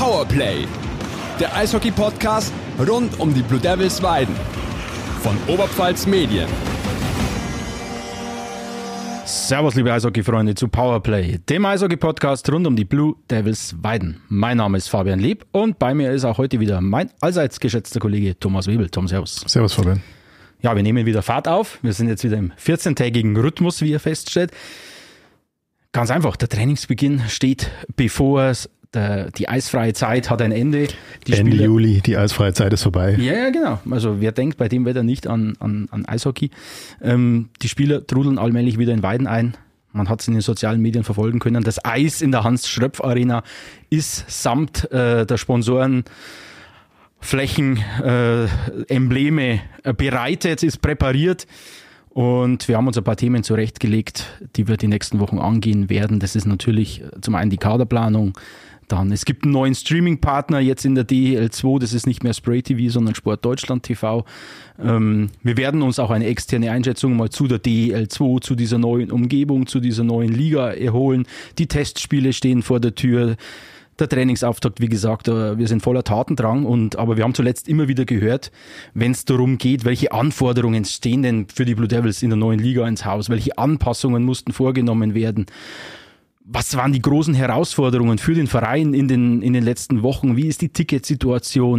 Powerplay, der Eishockey-Podcast rund um die Blue Devils Weiden von Oberpfalz Medien. Servus liebe Eishockey-Freunde zu Powerplay, dem Eishockey-Podcast rund um die Blue Devils Weiden. Mein Name ist Fabian Lieb und bei mir ist auch heute wieder mein allseits geschätzter Kollege Thomas Webel. Tom, servus. Servus Fabian. Ja, wir nehmen wieder Fahrt auf. Wir sind jetzt wieder im 14-tägigen Rhythmus, wie ihr feststellt. Ganz einfach, der Trainingsbeginn steht bevor. Die eisfreie Zeit hat ein Ende. Ende Juli, die eisfreie Zeit ist vorbei. Ja, genau. Also wer denkt bei dem Wetter nicht an Eishockey? Die Spieler trudeln allmählich wieder in Weiden ein. Man hat es in den sozialen Medien verfolgen können. Das Eis in der Hans-Schröpf-Arena ist samt der Sponsoren Flächen, Embleme bereitet, ist präpariert. Und wir haben uns ein paar Themen zurechtgelegt, die wir die nächsten Wochen angehen werden. Das ist natürlich zum einen die Kaderplanung. Dann, es gibt einen neuen Streaming-Partner jetzt in der DEL2, das ist nicht mehr Spray TV, sondern Sport Deutschland TV. Wir werden uns auch eine externe Einschätzung mal zu der DEL2, zu dieser neuen Umgebung, zu dieser neuen Liga erholen. Die Testspiele stehen vor der Tür. Der Trainingsauftakt, wie gesagt, wir sind voller Tatendrang, aber wir haben zuletzt immer wieder gehört, wenn es darum geht, welche Anforderungen stehen denn für die Blue Devils in der neuen Liga ins Haus, welche Anpassungen mussten vorgenommen werden. Was waren die großen Herausforderungen für den Verein in den letzten Wochen? Wie ist die Ticketsituation?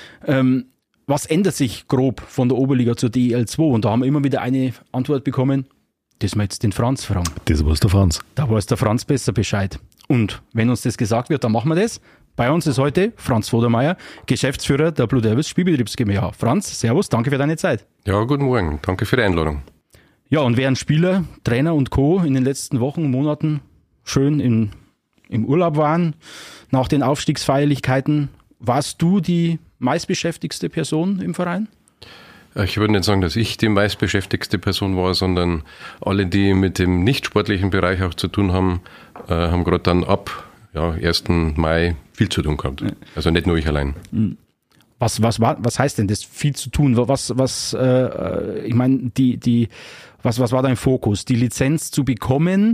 Was ändert sich grob von der Oberliga zur DEL2? Und da haben wir immer wieder eine Antwort bekommen, das wir jetzt den Franz fragen. Das weiß der Franz. Da weiß der Franz besser Bescheid. Und wenn uns das gesagt wird, dann machen wir das. Bei uns ist heute Franz Vodermeier, Geschäftsführer der Blue Devils Spielbetriebs GmbH. Franz, servus, danke für deine Zeit. Ja, guten Morgen, danke für die Einladung. Ja, und während Spieler, Trainer und Co. in den letzten Wochen, Monaten schön im Urlaub waren, nach den Aufstiegsfeierlichkeiten, warst du die meistbeschäftigste Person im Verein? Ich würde nicht sagen, dass ich die meistbeschäftigste Person war, sondern alle, die mit dem nicht-sportlichen Bereich auch zu tun haben, haben gerade dann ab 1. Mai viel zu tun gehabt. Also nicht nur ich allein. Was heißt denn das, viel zu tun? Ich meine, was war dein Fokus? Die Lizenz zu bekommen,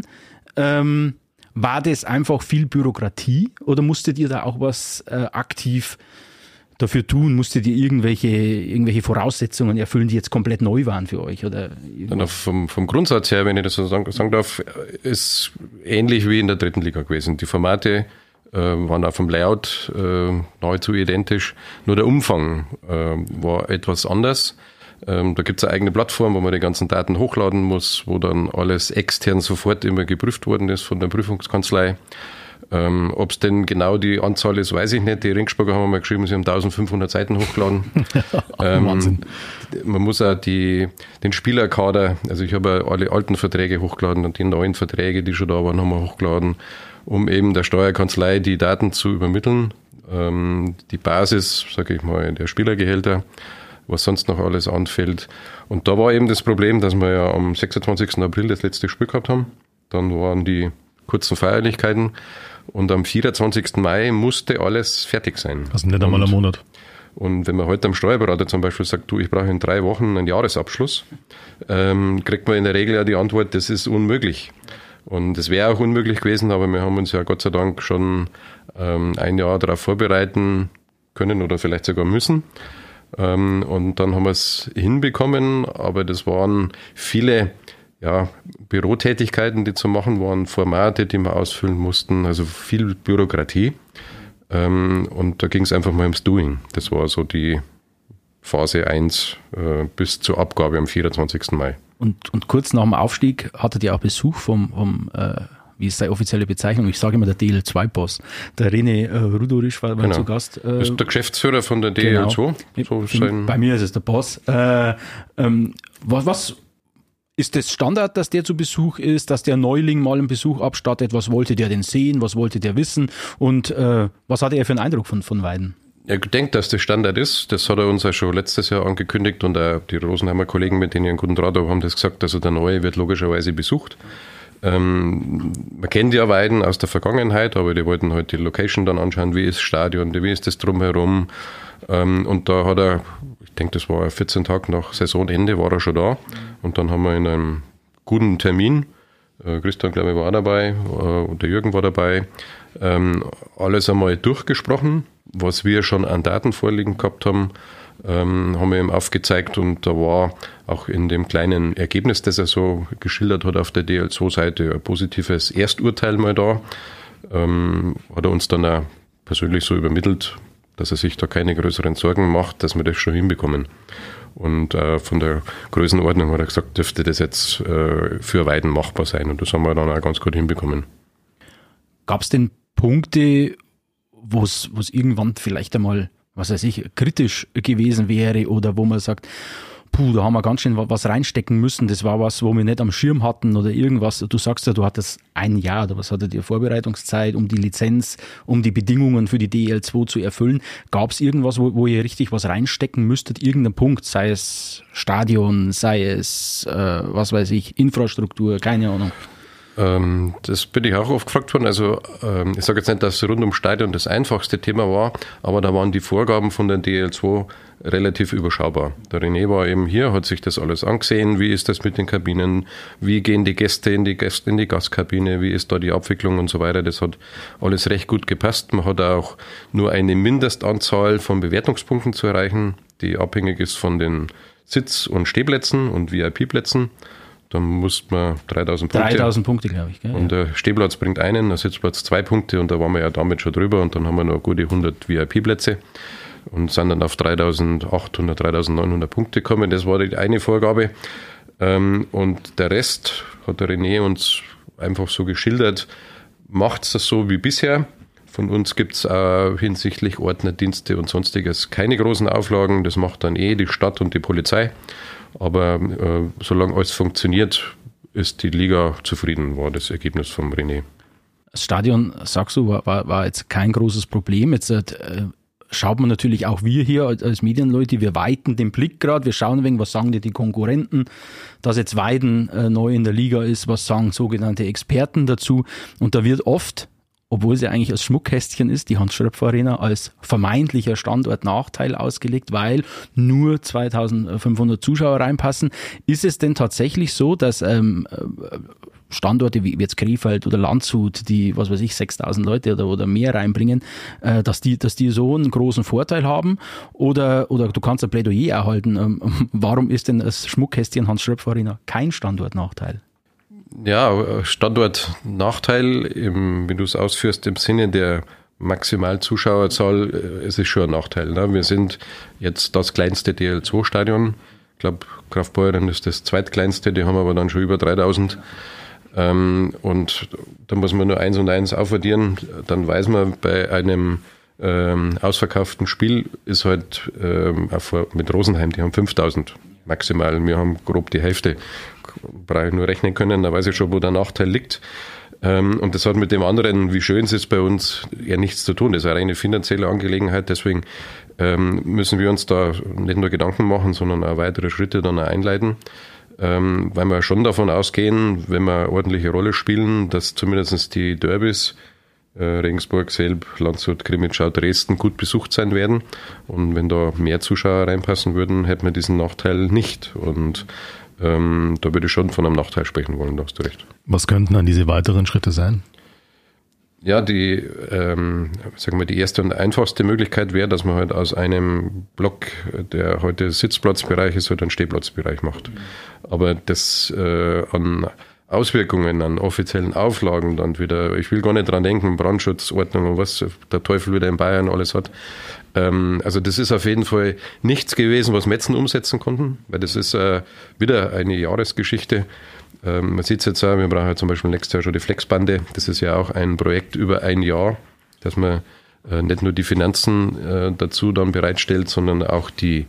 war das einfach viel Bürokratie oder musstet ihr da auch was aktiv dafür tun? Musstet ihr irgendwelche Voraussetzungen erfüllen, die jetzt komplett neu waren für euch? Oder vom Grundsatz her, wenn ich das so sagen darf, ist ähnlich wie in der 3. Liga gewesen. Die Formate waren auch vom Layout nahezu identisch, nur der Umfang war etwas anders. Da gibt es eine eigene Plattform, wo man die ganzen Daten hochladen muss, wo dann alles extern sofort immer geprüft worden ist von der Prüfungskanzlei. Ob es denn genau die Anzahl ist, weiß ich nicht. Die Ringsburger haben mal geschrieben, sie haben 1500 Seiten hochgeladen. Wahnsinn. Man muss auch den Spielerkader, also ich habe alle alten Verträge hochgeladen und die neuen Verträge, die schon da waren, haben wir hochgeladen, um eben der Steuerkanzlei die Daten zu übermitteln. Die Basis, sage ich mal, der Spielergehälter, was sonst noch alles anfällt. Und da war eben das Problem, dass wir ja am 26. April das letzte Spiel gehabt haben. Dann waren die kurzen Feierlichkeiten und am 24. Mai musste alles fertig sein. Also nicht einmal einen Monat. Und wenn man heute am Steuerberater zum Beispiel sagt, ich brauche in 3 Wochen einen Jahresabschluss, kriegt man in der Regel ja die Antwort, das ist unmöglich. Und es wäre auch unmöglich gewesen, aber wir haben uns ja Gott sei Dank schon ein Jahr darauf vorbereiten können oder vielleicht sogar müssen. Und dann haben wir es hinbekommen, aber das waren viele Bürotätigkeiten, die zu machen waren, Formate, die wir ausfüllen mussten, also viel Bürokratie. Und da ging es einfach mal ums Doing. Das war so die Phase 1 bis zur Abgabe am 24. Mai. Und kurz nach dem Aufstieg hattet ihr auch Besuch vom wie ist seine offizielle Bezeichnung? Ich sage immer der DL2-Boss. Der René Rudorisch war zu Gast. Das ist der Geschäftsführer von der DL2. Genau. So bei mir ist es der Boss. Was ist das Standard, dass der zu Besuch ist, dass der Neuling mal einen Besuch abstattet? Was wollte der denn sehen? Was wollte der wissen? Und was hatte er für einen Eindruck von Weiden? Er denkt, dass das Standard ist. Das hat er uns ja schon letztes Jahr angekündigt und auch die Rosenheimer Kollegen, mit denen ich einen guten Draht habe, haben das gesagt. Also der Neue wird logischerweise besucht. Man kennt ja Weiden aus der Vergangenheit, aber die wollten halt die Location dann anschauen, wie ist das Stadion, wie ist das drumherum. Und da hat er, ich denke, das war 14 Tage nach Saisonende, war er schon da. Und dann haben wir in einem guten Termin Christian, glaube ich, war dabei, und der Jürgen war dabei. Alles einmal durchgesprochen, was wir schon an Daten vorliegen gehabt haben, haben wir ihm aufgezeigt, und da war auch in dem kleinen Ergebnis, das er so geschildert hat auf der DL2-Seite, ein positives Ersturteil mal da. Hat er uns dann auch persönlich so übermittelt, dass er sich da keine größeren Sorgen macht, dass wir das schon hinbekommen. Und von der Größenordnung hat er gesagt, dürfte das jetzt für Weiden machbar sein, und das haben wir dann auch ganz gut hinbekommen. Gab es denn Punkte, wo es irgendwann vielleicht einmal, was weiß ich, kritisch gewesen wäre, oder wo man sagt, da haben wir ganz schön was reinstecken müssen, das war was, wo wir nicht am Schirm hatten oder irgendwas. Du sagst ja, du hattest ein Jahr, oder was hattet ihr, Vorbereitungszeit, um die Lizenz, um die Bedingungen für die DL2 zu erfüllen. Gab es irgendwas, wo ihr richtig was reinstecken müsstet, irgendein Punkt, sei es Stadion, sei es, was weiß ich, Infrastruktur, keine Ahnung. Das bin ich auch oft gefragt worden. Also ich sage jetzt nicht, dass rund ums Stadion das einfachste Thema war, aber da waren die Vorgaben von der DL2 relativ überschaubar. Der René war eben hier, hat sich das alles angesehen, wie ist das mit den Kabinen, wie gehen die Gäste in die Gastkabine, wie ist da die Abwicklung und so weiter. Das hat alles recht gut gepasst. Man hat auch nur eine Mindestanzahl von Bewertungspunkten zu erreichen, die abhängig ist von den Sitz- und Stehplätzen und VIP-Plätzen. Dann musste man 3000 Punkte. 3000 Punkte, glaube ich. Gell? Und der Stehplatz bringt einen, der Sitzplatz 2 Punkte, und da waren wir ja damit schon drüber, und dann haben wir noch gute 100 VIP-Plätze und sind dann auf 3800, 3900 Punkte gekommen. Das war die eine Vorgabe. Und der Rest hat der René uns einfach so geschildert, macht es so wie bisher. Von uns gibt es hinsichtlich Ordnerdienste und sonstiges keine großen Auflagen. Das macht dann die Stadt und die Polizei. Aber solange alles funktioniert, ist die Liga zufrieden, war das Ergebnis vom René. Das Stadion, sagst du, war jetzt kein großes Problem. Jetzt schaut man natürlich auch wir hier als Medienleute, wir weiten den Blick gerade, wir schauen ein wenig, was sagen die Konkurrenten, dass jetzt Weiden neu in der Liga ist, was sagen sogenannte Experten dazu. Und da wird oft, obwohl sie eigentlich als Schmuckkästchen ist, die Hans-Schröpf-Arena als vermeintlicher Standortnachteil ausgelegt, weil nur 2500 Zuschauer reinpassen. Ist es denn tatsächlich so, dass Standorte wie jetzt Krefeld oder Landshut, die, was weiß ich, 6000 Leute oder mehr reinbringen, dass die so einen großen Vorteil haben? Oder du kannst ein Plädoyer erhalten. Warum ist denn das Schmuckkästchen Hans-Schröpf-Arena kein Standortnachteil? Ja, Standortnachteil, wie du es ausführst, im Sinne der Maximalzuschauerzahl, es ist schon ein Nachteil. Ne? Wir sind jetzt das kleinste DL2-Stadion. Ich glaube, Kaufbeuren ist das zweitkleinste, die haben aber dann schon über 3000. Und da muss man nur 1 und 1 aufaddieren. Dann weiß man, bei einem ausverkauften Spiel ist halt mit Rosenheim, die haben 5000 maximal. Wir haben grob die Hälfte. Brauche ich nur rechnen können, da weiß ich schon, wo der Nachteil liegt. Und das hat mit dem anderen, wie schön es ist bei uns, ja nichts zu tun. Das ist eine reine finanzielle Angelegenheit. Deswegen müssen wir uns da nicht nur Gedanken machen, sondern auch weitere Schritte dann auch einleiten. Weil wir schon davon ausgehen, wenn wir eine ordentliche Rolle spielen, dass zumindest die Derbys Regensburg, Selb, Landshut, Krimitschau, Dresden gut besucht sein werden. Und wenn da mehr Zuschauer reinpassen würden, hätten wir diesen Nachteil nicht. Und da würde ich schon von einem Nachteil sprechen wollen, da hast du recht. Was könnten dann diese weiteren Schritte sein? Ja, die erste und einfachste Möglichkeit wäre, dass man halt aus einem Block, der heute Sitzplatzbereich ist, halt einen Stehplatzbereich macht. Aber das an Auswirkungen, an offiziellen Auflagen dann wieder, ich will gar nicht dran denken, Brandschutzordnung und was der Teufel wieder in Bayern alles hat. Also das ist auf jeden Fall nichts gewesen, was Metzen umsetzen konnten, weil das ist wieder eine Jahresgeschichte. Man sieht es jetzt auch, wir brauchen ja zum Beispiel nächstes Jahr schon die Flexbande. Das ist ja auch ein Projekt über ein Jahr, dass man nicht nur die Finanzen dazu dann bereitstellt, sondern auch die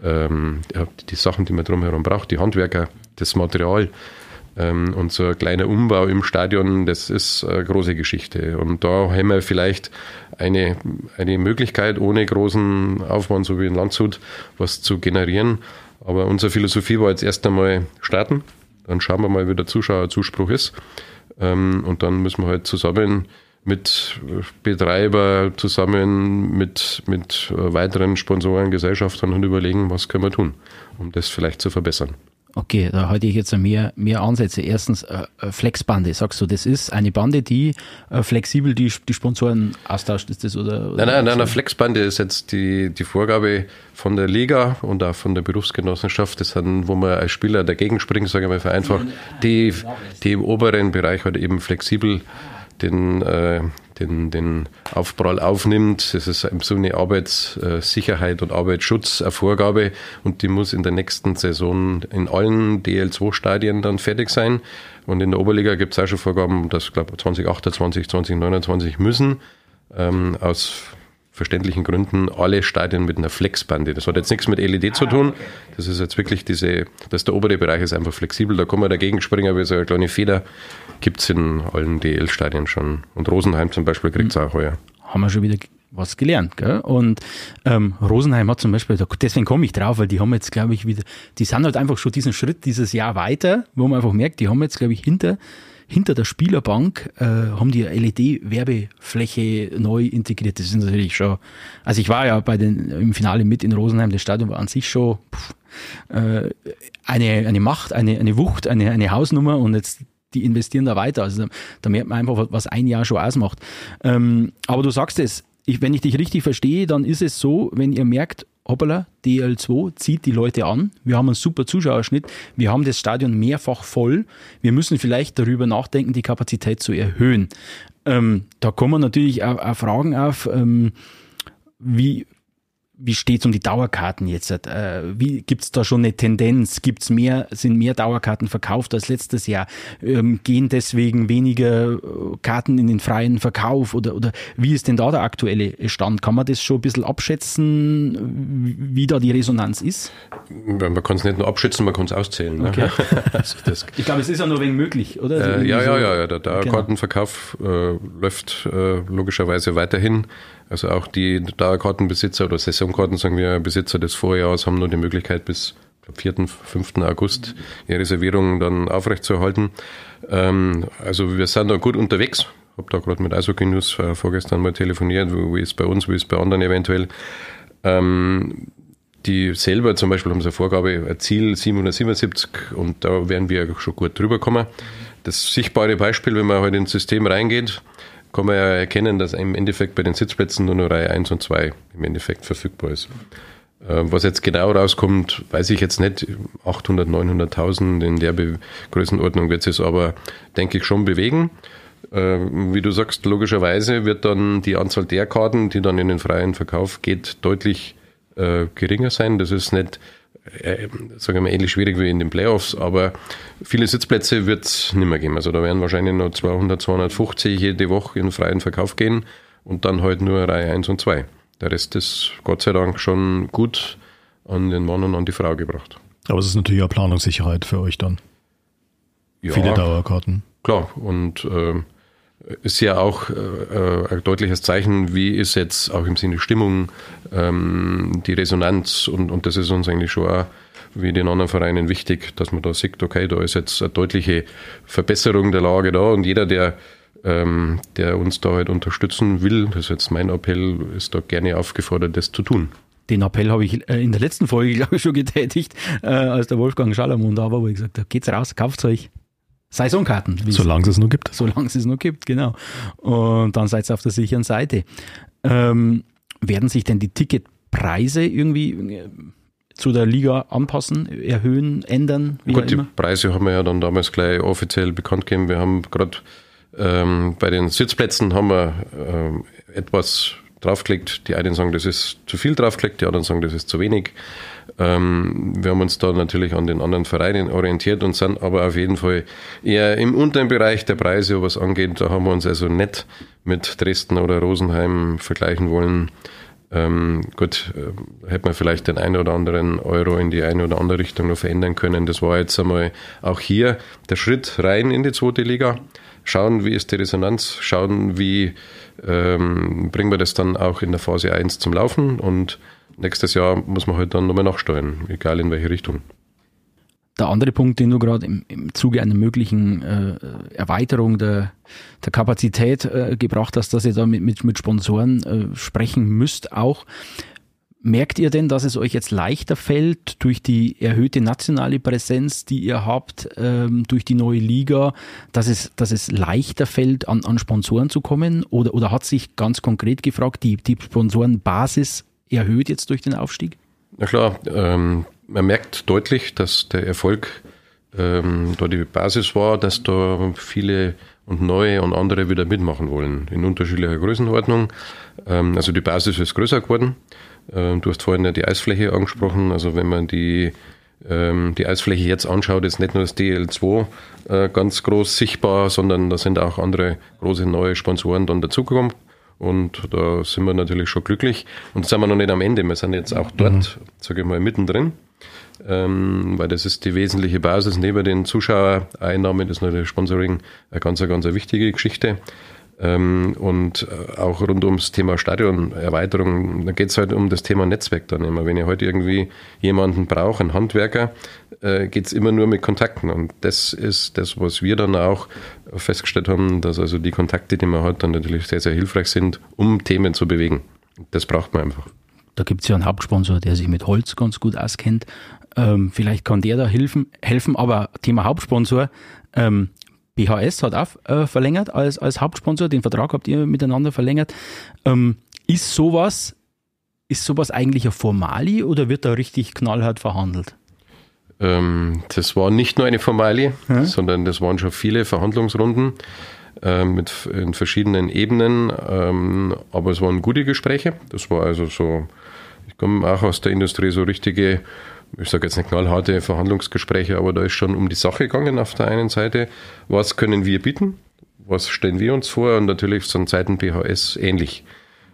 Sachen, die man drumherum braucht, die Handwerker, das Material. Und so ein kleiner Umbau im Stadion, das ist eine große Geschichte. Und da haben wir vielleicht eine Möglichkeit, ohne großen Aufwand, so wie in Landshut, was zu generieren. Aber unsere Philosophie war jetzt erst einmal starten. Dann schauen wir mal, wie der Zuschauerzuspruch ist. Und dann müssen wir halt zusammen mit Betreiber, zusammen mit weiteren Sponsoren, Gesellschaftern und überlegen, was können wir tun, um das vielleicht zu verbessern. Okay, da halte ich jetzt mehr Ansätze. Erstens, Flexbande, sagst du, das ist eine Bande, die flexibel die Sponsoren austauscht, ist das? Oder Nein, Flexbande ist jetzt die Vorgabe von der Liga und auch von der Berufsgenossenschaft. Das sind, wo man als Spieler dagegen springt, sage ich mal vereinfacht, die im oberen Bereich halt eben flexibel den Aufprall aufnimmt. Das ist so eine Arbeitssicherheit und Arbeitsschutz eine Vorgabe und die muss in der nächsten Saison in allen DL2-Stadien dann fertig sein. Und in der Oberliga gibt es auch schon Vorgaben, dass, glaube ich, 2028, 2029 müssen aus verständlichen Gründen alle Stadien mit einer Flexbande. Das hat jetzt nichts mit LED zu tun. Das ist jetzt wirklich dass der obere Bereich ist einfach flexibel. Da kann man dagegen springen, aber so eine kleine Feder gibt es in allen DL-Stadien schon. Und Rosenheim zum Beispiel kriegt es auch heuer. Haben wir schon wieder was gelernt, gell? Und Rosenheim hat zum Beispiel, deswegen komme ich drauf, weil die haben jetzt, glaube ich, die sind halt einfach schon diesen Schritt dieses Jahr weiter, wo man einfach merkt, die haben jetzt, glaube ich, hinter der Spielerbank haben die LED-Werbefläche neu integriert. Das ist natürlich schon, also ich war ja im Finale mit in Rosenheim, das Stadion war an sich schon eine Macht, eine Wucht, eine Hausnummer und jetzt die investieren da weiter. Also da merkt man einfach, was ein Jahr schon ausmacht. Aber du sagst es, wenn ich dich richtig verstehe, dann ist es so, wenn ihr merkt, hoppala, DL2 zieht die Leute an. Wir haben einen super Zuschauerschnitt. Wir haben das Stadion mehrfach voll. Wir müssen vielleicht darüber nachdenken, die Kapazität zu erhöhen. Da kommen natürlich auch Fragen auf, wie steht es um die Dauerkarten jetzt? Gibt es da schon eine Tendenz? Sind mehr Dauerkarten verkauft als letztes Jahr? Gehen deswegen weniger Karten in den freien Verkauf? Oder wie ist denn da der aktuelle Stand? Kann man das schon ein bisschen abschätzen, wie da die Resonanz ist? Man kann es nicht nur abschätzen, man kann es auszählen. Ne? Okay. Also ich glaube, es ist ja nur wegen möglich, oder? Ja. Der Dauerkartenverkauf läuft logischerweise weiterhin. Also auch die Dauerkartenbesitzer oder Saisonkarten, sagen wir, Besitzer des Vorjahres haben nur die Möglichkeit bis 4., 5. August ihre Reservierungen dann aufrechtzuerhalten. Also wir sind da gut unterwegs. Ich habe da gerade mit Eishockey News vorgestern mal telefoniert, wie ist es bei uns, wie ist es bei anderen eventuell. Die selber zum Beispiel haben so eine Vorgabe, ein Ziel 777 und da werden wir schon gut drüber kommen. Das sichtbare Beispiel, wenn man halt ins System reingeht, kann man ja erkennen, dass im Endeffekt bei den Sitzplätzen nur Reihe 1 und 2 im Endeffekt verfügbar ist. Was jetzt genau rauskommt, weiß ich jetzt nicht. 800, 900.000 in der Größenordnung wird es aber, denke ich, schon bewegen. Wie du sagst, logischerweise wird dann die Anzahl der Karten, die dann in den freien Verkauf geht, deutlich geringer sein. Das ist nicht, sagen wir mal, ähnlich schwierig wie in den Playoffs, aber viele Sitzplätze wird es nicht mehr geben. Also da werden wahrscheinlich noch 200, 250 jede Woche in den freien Verkauf gehen und dann halt nur Reihe 1 und 2. Der Rest ist Gott sei Dank schon gut an den Mann und an die Frau gebracht. Aber es ist natürlich auch Planungssicherheit für euch dann. Ja, viele Dauerkarten. Klar, und ist ja auch ein deutliches Zeichen, wie ist jetzt auch im Sinne Stimmung die Resonanz und das ist uns eigentlich schon auch wie den anderen Vereinen wichtig, dass man da sieht, okay, da ist jetzt eine deutliche Verbesserung der Lage da und jeder, der uns da halt unterstützen will, das ist jetzt mein Appell, ist da gerne aufgefordert, das zu tun. Den Appell habe ich in der letzten Folge, glaube ich, schon getätigt, als der Wolfgang Schalamund da war, wo ich gesagt habe, geht's raus, kauft euch Saisonkarten. Solange es noch gibt. Solange es noch gibt, genau. Und dann seid ihr auf der sicheren Seite. Werden sich denn die Ticketpreise irgendwie zu der Liga anpassen, erhöhen, ändern? Gut, die Preise haben wir ja dann damals gleich offiziell bekannt gegeben. Wir haben gerade bei den Sitzplätzen haben wir etwas draufgelegt. Die einen sagen, das ist zu viel draufgelegt, die anderen sagen, das ist zu wenig. Wir haben uns da natürlich an den anderen Vereinen orientiert und sind aber auf jeden Fall eher im unteren Bereich der Preise, was angeht. Da haben wir uns also nicht mit Dresden oder Rosenheim vergleichen wollen. Hätte man vielleicht den einen oder anderen Euro in die eine oder andere Richtung noch verändern können. Das war jetzt einmal auch hier der Schritt rein in die zweite Liga. Schauen, wie ist die Resonanz, schauen, wie bringen wir das dann auch in der Phase 1 zum Laufen und nächstes Jahr muss man halt dann nochmal nachsteuern, egal in welche Richtung. Der andere Punkt, den du gerade im Zuge einer möglichen Erweiterung der Kapazität gebracht hast, dass ihr da mit Sponsoren sprechen müsst auch. Merkt ihr denn, dass es euch jetzt leichter fällt durch die erhöhte nationale Präsenz, die ihr habt, durch die neue Liga, dass es leichter fällt, an Sponsoren zu kommen? Oder hat sich ganz konkret gefragt, die Sponsorenbasis erhöht jetzt durch den Aufstieg? Na klar, man merkt deutlich, dass der Erfolg da die Basis war, dass da viele und neue und andere wieder mitmachen wollen, in unterschiedlicher Größenordnung. Also die Basis ist größer geworden. Du hast vorhin ja die Eisfläche angesprochen. Also wenn man die Eisfläche jetzt anschaut, ist nicht nur das DL2 ganz groß sichtbar, sondern da sind auch andere große neue Sponsoren dann dazugekommen. Und da sind wir natürlich schon glücklich. Und da sind wir noch nicht am Ende. Wir sind jetzt auch dort, sage ich mal, mittendrin. Weil das ist die wesentliche Basis. Neben den Zuschauereinnahmen ist natürlich Sponsoring eine ganz wichtige Geschichte. Und auch rund ums Thema Stadionerweiterung, da geht es halt um das Thema Netzwerk dann immer. Wenn ich heute irgendwie jemanden brauche, einen Handwerker, geht es immer nur mit Kontakten. Und das ist das, was wir dann auch festgestellt haben, dass also die Kontakte, die man hat, dann natürlich sehr, sehr hilfreich sind, um Themen zu bewegen. Das braucht man einfach. Da gibt es ja einen Hauptsponsor, der sich mit Holz ganz gut auskennt. Vielleicht kann der da helfen. Aber Thema Hauptsponsor, BHS hat auch verlängert als Hauptsponsor. Den Vertrag habt ihr miteinander verlängert. Ist sowas eigentlich eine Formalie oder wird da richtig knallhart verhandelt? Das war nicht nur eine Formalie, sondern das waren schon viele Verhandlungsrunden in verschiedenen Ebenen. Aber es waren gute Gespräche. Das war also so, ich komme auch aus der Industrie, so richtige, ich sage jetzt nicht knallharte Verhandlungsgespräche, aber da ist schon um die Sache gegangen auf der einen Seite. Was können wir bieten? Was stellen wir uns vor? Und natürlich von Seiten BHS ähnlich.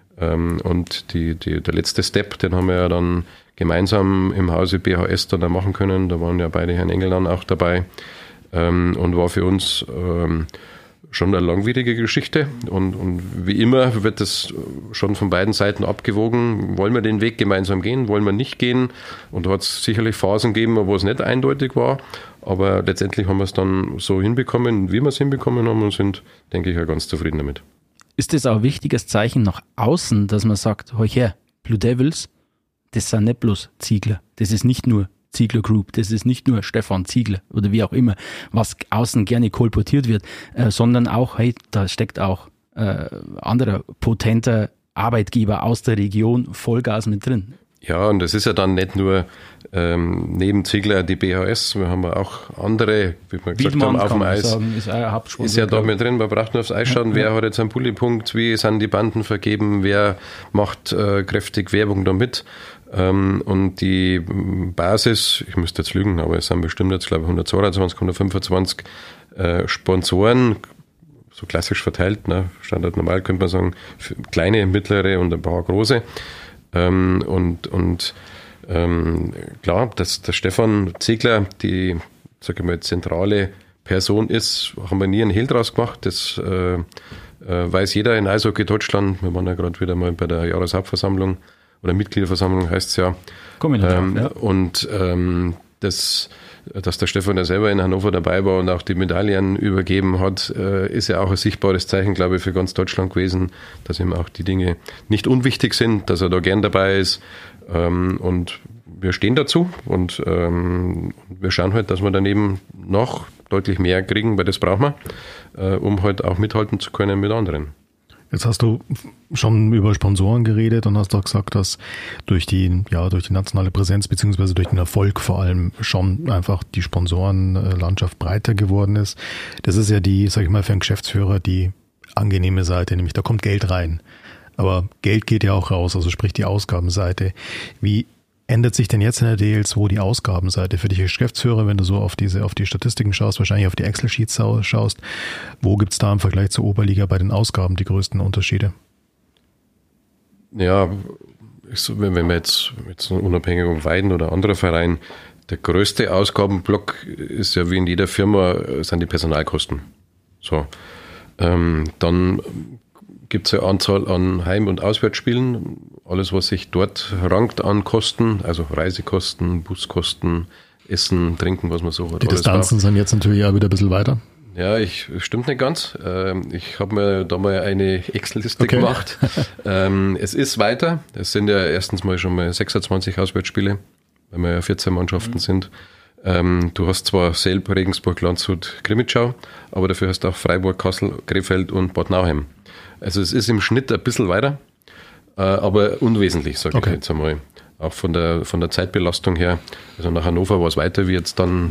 Und der letzte Step, den haben wir ja dann gemeinsam im Hause BHS dann da machen können. Da waren ja beide Herrn Engel dann auch dabei. Und war für uns schon eine langwierige Geschichte. Und wie immer wird das schon von beiden Seiten abgewogen. Wollen wir den Weg gemeinsam gehen? Wollen wir nicht gehen? Und da hat es sicherlich Phasen gegeben, wo es nicht eindeutig war. Aber letztendlich haben wir es dann so hinbekommen, wie wir es hinbekommen haben und sind, denke ich, auch ganz zufrieden damit. Ist das auch ein wichtiges Zeichen nach außen, dass man sagt, hör her, Blue Devils, das sind nicht bloß Ziegler. Das ist nicht nur Ziegler Group, das ist nicht nur Stefan Ziegler oder wie auch immer, was außen gerne kolportiert wird, sondern auch, hey, da steckt auch anderer potenter Arbeitgeber aus der Region Vollgas mit drin. Ja, und das ist ja dann nicht nur neben Ziegler die BHS, wir haben ja auch andere, wie wir gesagt haben, auf dem Eis. Sagen, ist ja da mit drin, man braucht nur aufs Eis schauen, wer hat jetzt einen Pullipunkt, wie sind die Banden vergeben, wer macht kräftig Werbung damit. Und die Basis, ich müsste jetzt lügen, aber es sind bestimmt jetzt, glaube ich, 122, 125 Sponsoren, so klassisch verteilt, ne? Standard normal könnte man sagen, kleine, mittlere und ein paar große. Klar, dass der Stefan Ziegler die, sag ich mal, zentrale Person ist, haben wir nie einen Hehl draus gemacht. Das weiß jeder in Eishockey Deutschland. Wir waren ja gerade wieder mal bei der Jahreshauptversammlung oder Mitgliederversammlung heißt es ja. Und dass der Stefan ja selber in Hannover dabei war und auch die Medaillen übergeben hat, ist ja auch ein sichtbares Zeichen, glaube ich, für ganz Deutschland gewesen, dass ihm auch die Dinge nicht unwichtig sind, dass er da gern dabei ist. Und wir stehen dazu und wir schauen halt, dass wir daneben noch deutlich mehr kriegen, weil das brauchen wir, um halt auch mithalten zu können mit anderen. Jetzt hast du schon über Sponsoren geredet und hast auch gesagt, dass durch die nationale Präsenz beziehungsweise durch den Erfolg vor allem schon einfach die Sponsorenlandschaft breiter geworden ist. Das ist ja die, sag ich mal, für einen Geschäftsführer die angenehme Seite, nämlich da kommt Geld rein. Aber Geld geht ja auch raus, also sprich die Ausgabenseite. Wie ändert sich denn jetzt in der DL2 die Ausgabenseite für dich als Geschäftsführer, wenn du so auf die Statistiken schaust, wahrscheinlich auf die Excel-Sheets schaust? Wo gibt es da im Vergleich zur Oberliga bei den Ausgaben die größten Unterschiede? Ja, wenn wir jetzt unabhängig von Weiden oder anderer Verein, der größte Ausgabenblock ist ja wie in jeder Firma, sind die Personalkosten. So, dann gibt es eine Anzahl an Heim- und Auswärtsspielen, alles was sich dort rankt an Kosten, also Reisekosten, Buskosten, Essen, Trinken, was man so hat. Die Distanzen sind jetzt natürlich auch wieder ein bisschen weiter. Ja, stimmt nicht ganz. Ich habe mir da mal eine Excel-Liste gemacht. Es ist weiter. Es sind ja erstens mal schon mal 26 Auswärtsspiele, weil wir ja 14 Mannschaften sind. Du hast zwar Selb, Regensburg, Landshut, Grimmitschau, aber dafür hast du auch Freiburg, Kassel, Krefeld und Bad Nauheim. Also es ist im Schnitt ein bisschen weiter, aber unwesentlich, sage ich jetzt einmal. Auch von der Zeitbelastung her. Also nach Hannover war es weiter wie jetzt dann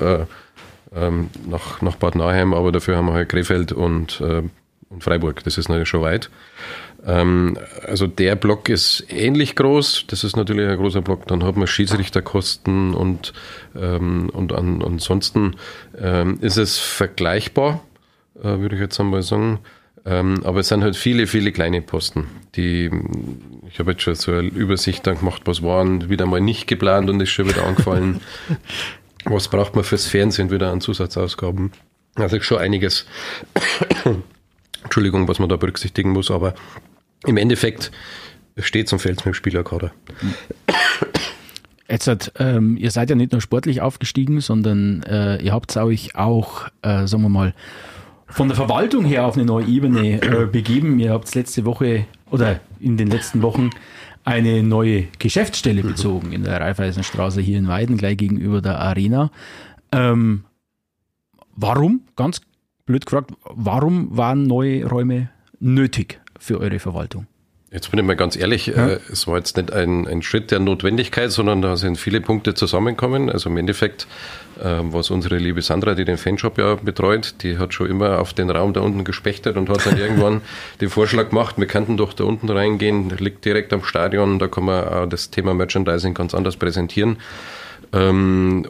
nach Bad Nauheim, aber dafür haben wir halt Krefeld und Freiburg. Das ist natürlich schon weit. Also der Block ist ähnlich groß. Das ist natürlich ein großer Block. Dann hat man Schiedsrichterkosten und ansonsten ist es vergleichbar, würde ich jetzt einmal sagen. Aber es sind halt viele, viele kleine Posten. Ich habe jetzt schon so eine Übersicht dann gemacht, was waren wieder mal nicht geplant und ist schon wieder angefallen. Was braucht man fürs Fernsehen wieder an Zusatzausgaben? Also schon einiges, Entschuldigung, was man da berücksichtigen muss, aber im Endeffekt steht es und fällt es mit dem Spielerkader. Jetzt ihr seid ja nicht nur sportlich aufgestiegen, sondern ihr habt euch auch, sagen wir mal, von der Verwaltung her auf eine neue Ebene begeben. Ihr habt letzte Woche oder in den letzten Wochen eine neue Geschäftsstelle bezogen in der Raiffeisenstraße hier in Weiden, gleich gegenüber der Arena. Warum, ganz blöd gefragt, warum waren neue Räume nötig für eure Verwaltung? Jetzt bin ich mal ganz ehrlich, es war jetzt nicht ein Schritt der Notwendigkeit, sondern da sind viele Punkte zusammengekommen. Also im Endeffekt, was unsere liebe Sandra, die den Fanshop ja betreut, die hat schon immer auf den Raum da unten gespechtet und hat dann irgendwann den Vorschlag gemacht, wir könnten doch da unten reingehen, liegt direkt am Stadion, da kann man auch das Thema Merchandising ganz anders präsentieren. Dann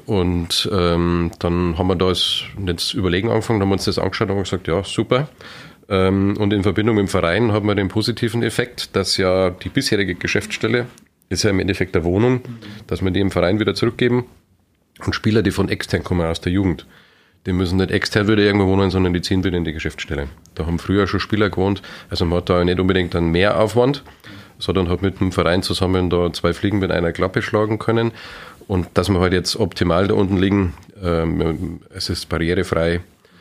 haben wir da jetzt Überlegen angefangen, haben uns das angeschaut und haben gesagt, ja, super. Und in Verbindung mit dem Verein haben wir den positiven Effekt, dass ja die bisherige Geschäftsstelle ist ja im Endeffekt eine Wohnung, dass wir die im Verein wieder zurückgeben. Und Spieler, die von extern kommen, aus der Jugend, die müssen nicht extern wieder irgendwo wohnen, sondern die ziehen wieder in die Geschäftsstelle. Da haben früher schon Spieler gewohnt, also man hat da nicht unbedingt einen Mehraufwand, sondern hat mit dem Verein zusammen da 2 Fliegen mit einer Klappe schlagen können. Und dass wir halt jetzt optimal da unten liegen, es ist barrierefrei,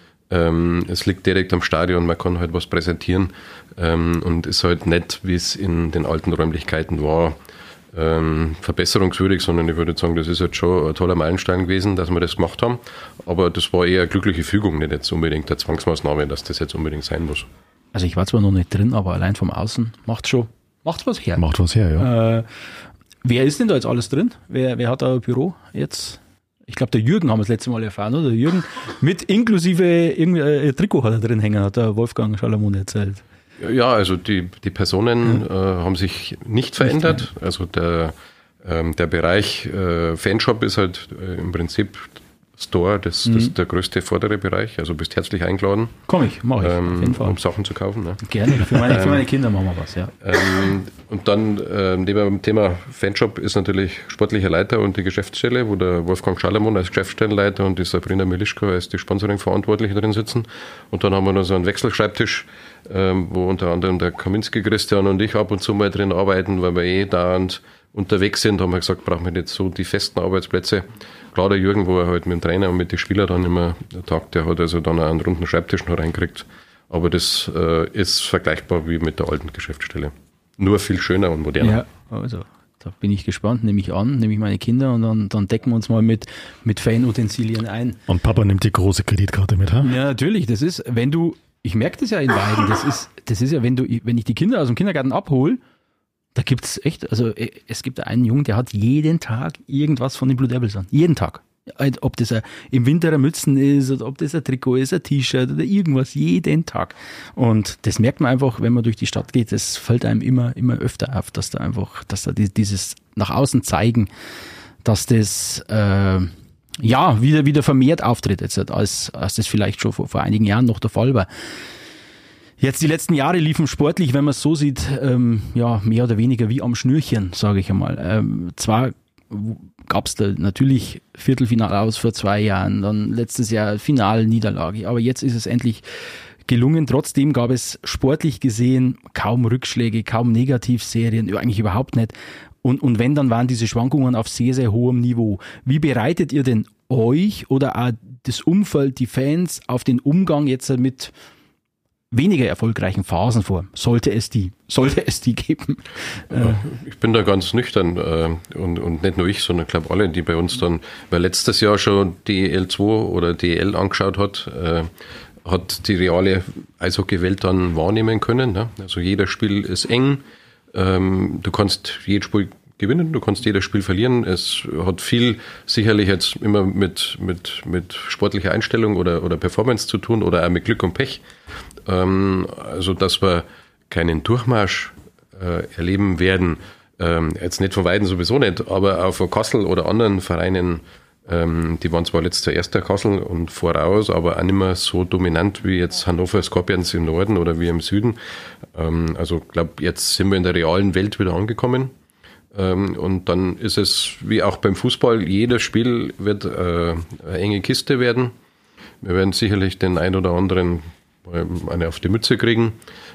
es liegt direkt am Stadion, man kann halt was präsentieren und ist halt nicht, wie es in den alten Räumlichkeiten war, verbesserungswürdig, sondern ich würde sagen, das ist jetzt schon ein toller Meilenstein gewesen, dass wir das gemacht haben, aber das war eher eine glückliche Fügung, nicht jetzt unbedingt eine Zwangsmaßnahme, dass das jetzt unbedingt sein muss. Also ich war zwar noch nicht drin, aber allein vom Außen macht's was her. Macht was her, ja. Wer ist denn da jetzt alles drin? Wer hat da ein Büro jetzt? Ich glaube, der Jürgen haben wir das letzte Mal erfahren, oder? Der Jürgen mit inklusive irgendwie ein Trikot hat er drin hängen, hat der Wolfgang Schalamon erzählt. Ja, also die Personen haben sich nicht verändert. Also der Bereich Fanshop ist halt im Prinzip Store, das ist der größte vordere Bereich. Also bist herzlich eingeladen. Mach ich, auf jeden Fall. Um Sachen zu kaufen. Ne? Gerne, für meine Kinder machen wir was, ja. Und dann neben dem Thema Fanshop ist natürlich sportlicher Leiter und die Geschäftsstelle, wo der Wolfgang Schalamon als Geschäftsstellenleiter und die Sabrina Milischko als die Sponsoring-Verantwortliche drin sitzen. Und dann haben wir noch so einen Wechselschreibtisch, wo unter anderem der Kaminski Christian und ich ab und zu mal drin arbeiten, weil wir dauernd unterwegs sind, haben wir gesagt, brauchen wir nicht so die festen Arbeitsplätze. Klar, der Jürgen, wo er halt mit dem Trainer und mit den Spielern dann immer tagt, der hat also dann auch einen runden Schreibtisch noch reingekriegt. Aber das ist vergleichbar wie mit der alten Geschäftsstelle. Nur viel schöner und moderner. Ja, also da bin ich gespannt, nehme ich meine Kinder und dann decken wir uns mal mit Fanutensilien ein. Und Papa nimmt die große Kreditkarte mit, ha? Ja, natürlich, das ist, ich merke das ja in Weiden, das ist ja, wenn ich die Kinder aus dem Kindergarten abhole, da gibt's echt, also es gibt einen Jungen, der hat jeden Tag irgendwas von den Blue Devils an. Jeden Tag. Ob das im Winter eine Mützen ist oder ob das ein Trikot ist, ein T-Shirt oder irgendwas, jeden Tag. Und das merkt man einfach, wenn man durch die Stadt geht, das fällt einem immer öfter auf, dass da dieses nach außen zeigen, dass das wieder vermehrt auftritt, jetzt, als das vielleicht schon vor einigen Jahren noch der Fall war. Jetzt die letzten Jahre liefen sportlich, wenn man es so sieht, mehr oder weniger wie am Schnürchen, sage ich einmal. Zwar gab es da natürlich Viertelfinale aus vor 2 Jahren, dann letztes Jahr Finalniederlage, aber jetzt ist es endlich gelungen. Trotzdem gab es sportlich gesehen kaum Rückschläge, kaum Negativserien, eigentlich überhaupt nicht. Und wenn, dann waren diese Schwankungen auf sehr, sehr hohem Niveau. Wie bereitet ihr denn euch oder auch das Umfeld, die Fans auf den Umgang jetzt mit weniger erfolgreichen Phasen vor? Sollte es die geben? Ich bin da ganz nüchtern und nicht nur ich, sondern ich glaube alle, die bei uns dann, weil letztes Jahr schon DEL 2 oder DEL angeschaut hat die reale Eishockey-Welt dann wahrnehmen können. Ne? Also jedes Spiel ist eng, du kannst jedes Spiel gewinnen, du kannst jedes Spiel verlieren. Es hat viel sicherlich jetzt immer mit sportlicher Einstellung oder Performance zu tun oder auch mit Glück und Pech. Also dass wir keinen Durchmarsch erleben werden, jetzt nicht von Weiden sowieso nicht, aber auch von Kassel oder anderen Vereinen, die waren zwar letztes Jahr erster Kassel und voraus, aber auch nicht mehr so dominant wie jetzt Hannover Scorpions im Norden oder wie im Süden. Also ich glaube, jetzt sind wir in der realen Welt wieder angekommen. Und dann ist es, wie auch beim Fußball, jedes Spiel wird eine enge Kiste werden. Wir werden sicherlich den ein oder anderen eine auf die Mütze kriegen.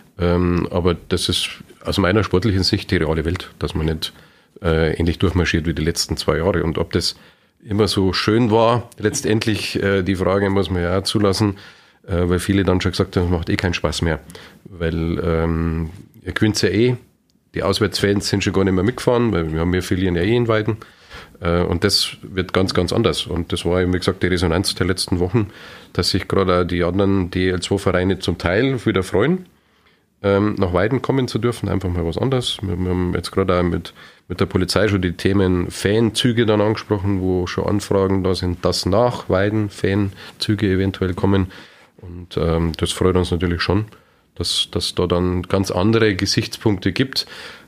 Aber das ist aus meiner sportlichen Sicht die reale Welt, dass man nicht ähnlich durchmarschiert wie die letzten 2 Jahre. Und ob das immer so schön war, letztendlich die Frage muss man ja auch zulassen, weil viele dann schon gesagt haben, es macht keinen Spaß mehr. Weil ihr gewinnt ja die Auswärtsfans sind schon gar nicht mehr mitgefahren, weil wir verlieren ja in Weiden. Und das wird ganz, ganz anders. Und das war, wie gesagt, die Resonanz der letzten Wochen, dass sich gerade auch die anderen DL2-Vereine zum Teil wieder freuen, nach Weiden kommen zu dürfen, einfach mal was anderes. Wir haben jetzt gerade auch mit der Polizei schon die Themen Fanzüge dann angesprochen, wo schon Anfragen da sind, dass nach Weiden Fanzüge eventuell kommen. Und das freut uns natürlich schon, dass da dann ganz andere Gesichtspunkte gibt.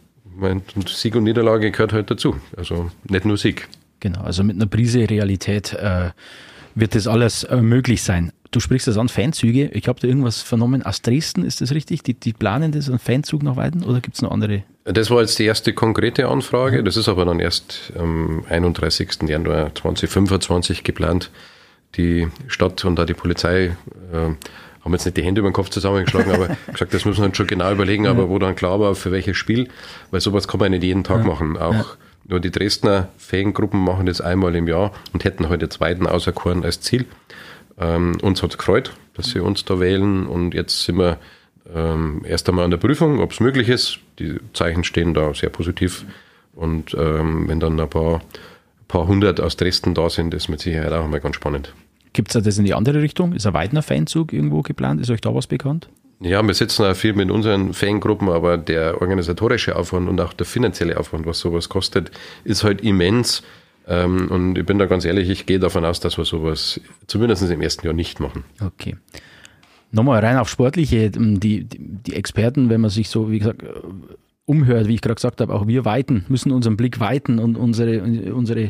Sieg und Niederlage gehört halt dazu. Also nicht nur Sieg. Genau, also mit einer Prise Realität wird das alles möglich sein. Du sprichst das an, Fanzüge. Ich habe da irgendwas vernommen aus Dresden, ist das richtig? Die planen das, einen Fanzug nach Weiden oder gibt es noch andere? Das war jetzt die erste konkrete Anfrage. Das ist aber dann erst am 31. Januar 2025 geplant. Die Stadt und da die Polizei haben jetzt nicht die Hände über den Kopf zusammengeschlagen, aber gesagt, das müssen wir uns schon genau überlegen, aber wo dann klar war, für welches Spiel, weil sowas kann man nicht jeden Tag machen. Auch nur die Dresdner Fangruppen machen das einmal im Jahr und hätten heute jetzt Weiden auserkoren als Ziel. Uns hat es gefreut, dass sie uns da wählen und jetzt sind wir erst einmal an der Prüfung, ob es möglich ist. Die Zeichen stehen da sehr positiv und wenn dann ein paar hundert aus Dresden da sind, ist mit Sicherheit auch mal ganz spannend. Gibt es das in die andere Richtung? Ist ein Weidner Fanzug irgendwo geplant? Ist euch da was bekannt? Ja, wir sitzen auch viel mit unseren Fangruppen, aber der organisatorische Aufwand und auch der finanzielle Aufwand, was sowas kostet, ist halt immens. Und ich bin da ganz ehrlich, ich gehe davon aus, dass wir sowas zumindest im ersten Jahr nicht machen. Okay. Nochmal rein auf Sportliche, die Experten, wenn man sich so, wie gesagt, umhört, wie ich gerade gesagt habe, auch wir müssen unseren Blick weiten und unsere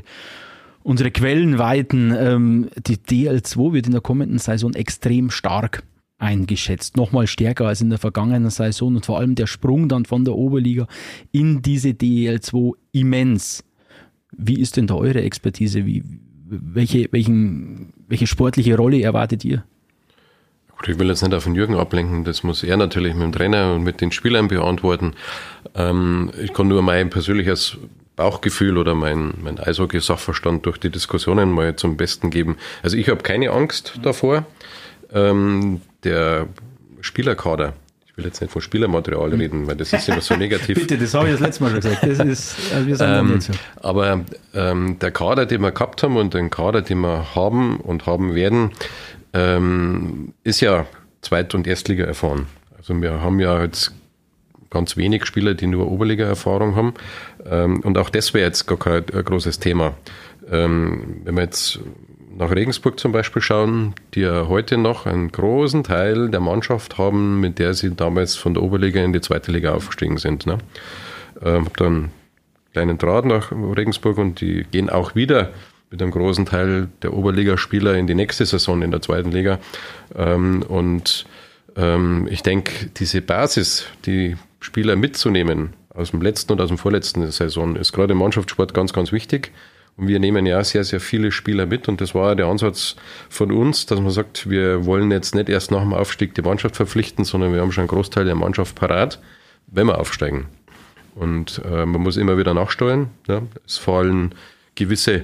Quellen weiten. Die DL2 wird in der kommenden Saison extrem stark eingeschätzt. Nochmal stärker als in der vergangenen Saison und vor allem der Sprung dann von der Oberliga in diese DL2 immens. Wie ist denn da eure Expertise? Welche sportliche Rolle erwartet ihr? Ich will jetzt nicht auf den Jürgen ablenken, das muss er natürlich mit dem Trainer und mit den Spielern beantworten. Ich kann nur mein persönliches Bauchgefühl oder mein Eishockey-Sachverstand durch die Diskussionen mal zum Besten geben. Also ich habe keine Angst davor. Der Spielerkader, ich will jetzt nicht von Spielermaterial reden, weil das ist immer so negativ. Bitte, das habe ich das letzte Mal schon gesagt. Das ist, wir sind da nicht so. Aber der Kader, den wir gehabt haben und den Kader, den wir haben und haben werden, ist ja Zweit- und Erstliga erfahren. Also wir haben ja jetzt ganz wenig Spieler, die nur Oberliga-Erfahrung haben. Und auch das wäre jetzt gar kein großes Thema. Wenn wir jetzt nach Regensburg zum Beispiel schauen, die ja heute noch einen großen Teil der Mannschaft haben, mit der sie damals von der Oberliga in die zweite Liga aufgestiegen sind. Ne? Habe dann einen kleinen Draht nach Regensburg und die gehen auch wieder mit einem großen Teil der Oberligaspieler in die nächste Saison in der zweiten Liga. Ich denke, diese Basis, die Spieler mitzunehmen aus dem letzten und aus dem vorletzten Saison, ist gerade im Mannschaftssport ganz, ganz wichtig. Und wir nehmen ja sehr, sehr viele Spieler mit. Und das war der Ansatz von uns, dass man sagt, wir wollen jetzt nicht erst nach dem Aufstieg die Mannschaft verpflichten, sondern wir haben schon einen Großteil der Mannschaft parat, wenn wir aufsteigen. Und man muss immer wieder nachsteuern. Ja. Es fallen gewisse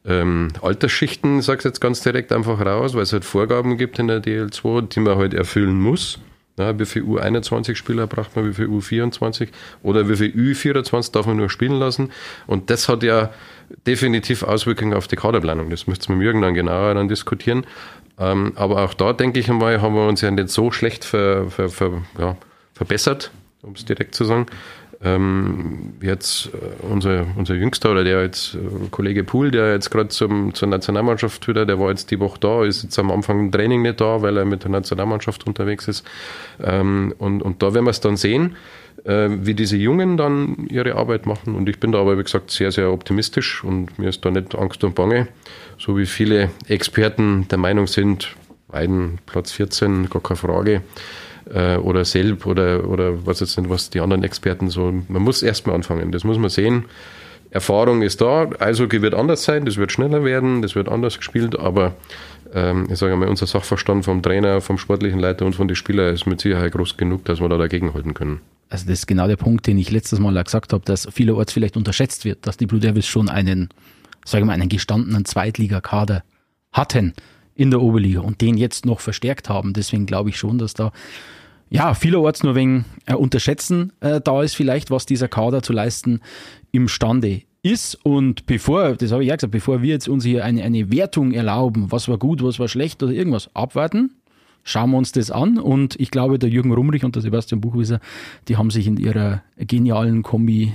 Altersschichten, ich sage es jetzt ganz direkt einfach raus, weil es halt Vorgaben gibt in der DL2, die man halt erfüllen muss. Ja, wie viel U21-Spieler braucht man, wie viel U24 oder wie viel U24 darf man nur spielen lassen. Und das hat ja definitiv Auswirkungen auf die Kaderplanung. Das müsste man mit Jürgen dann genauer dann diskutieren. Aber auch da, denke ich einmal, haben wir uns ja nicht so schlecht verbessert, um es direkt zu sagen. Jetzt unser Jüngster oder der jetzt Kollege Pool, der jetzt gerade zur Nationalmannschaft wieder, der war jetzt die Woche da, ist jetzt am Anfang im Training nicht da, weil er mit der Nationalmannschaft unterwegs ist. Und da werden wir es dann sehen, wie diese Jungen dann ihre Arbeit machen. Und ich bin da aber, wie gesagt, sehr, sehr optimistisch und mir ist da nicht Angst und Bange, so wie viele Experten der Meinung sind, Weiden Platz 14, gar keine Frage. Oder Selb oder was jetzt nicht, was die anderen Experten so. Man muss erstmal anfangen, das muss man sehen. Erfahrung ist da, Eishockey wird anders sein, das wird schneller werden, das wird anders gespielt, aber ich sage mal, unser Sachverstand vom Trainer, vom sportlichen Leiter und von den Spielern ist mit Sicherheit groß genug, dass wir da dagegenhalten können. Also das ist genau der Punkt, den ich letztes Mal gesagt habe, dass vielerorts vielleicht unterschätzt wird, dass die Blue Devils schon einen gestandenen Zweitligakader hatten in der Oberliga und den jetzt noch verstärkt haben. Deswegen glaube ich schon, dass da vielerorts nur wegen unterschätzen da ist vielleicht, was dieser Kader zu leisten imstande ist. Und bevor wir jetzt uns hier eine Wertung erlauben, was war gut, was war schlecht oder irgendwas, abwarten, schauen wir uns das an. Und ich glaube, der Jürgen Rumrich und der Sebastian Buchwieser, die haben sich in ihrer genialen Kombi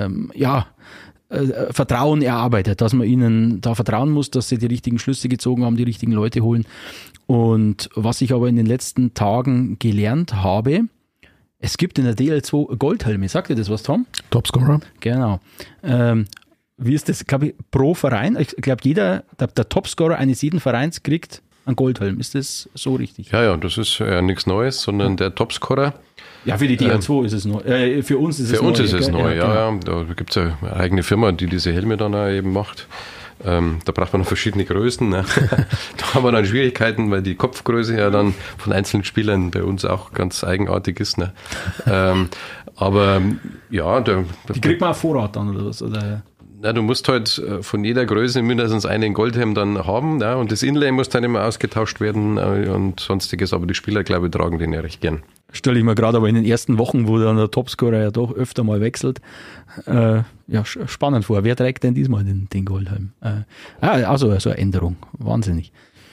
Vertrauen erarbeitet, dass man ihnen da vertrauen muss, dass sie die richtigen Schlüsse gezogen haben, die richtigen Leute holen. Und was ich aber in den letzten Tagen gelernt habe, es gibt in der DL2 Goldhelme. Sagt ihr das was, Tom? Topscorer. Genau. Wie ist das, glaube ich, pro Verein? Ich glaube, der Topscorer eines jeden Vereins kriegt einen Goldhelm. Ist das so richtig? Ja, das ist ja nichts Neues, sondern der Topscorer. Ja, für die DL2 ist es neu. Für uns ist es neu. Für uns ist es neu, ja. Da gibt es ja eine eigene Firma, die diese Helme dann auch eben macht. Da braucht man noch verschiedene Größen. Ne? Da haben wir dann Schwierigkeiten, weil die Kopfgröße ja dann von einzelnen Spielern bei uns auch ganz eigenartig ist. Ne? Aber ja. Die kriegt man auf Vorrat dann oder was? Oder? Ja, du musst halt von jeder Größe mindestens einen Goldhelm dann haben. Ja? Und das Inlay muss dann immer ausgetauscht werden und sonstiges. Aber die Spieler, glaube ich, tragen den ja recht gern. Stelle ich mir gerade aber in den ersten Wochen, wo dann der Topscorer ja doch öfter mal wechselt, spannend vor. Wer trägt denn diesmal den Goldhelm? Also so eine Änderung. Wahnsinnig.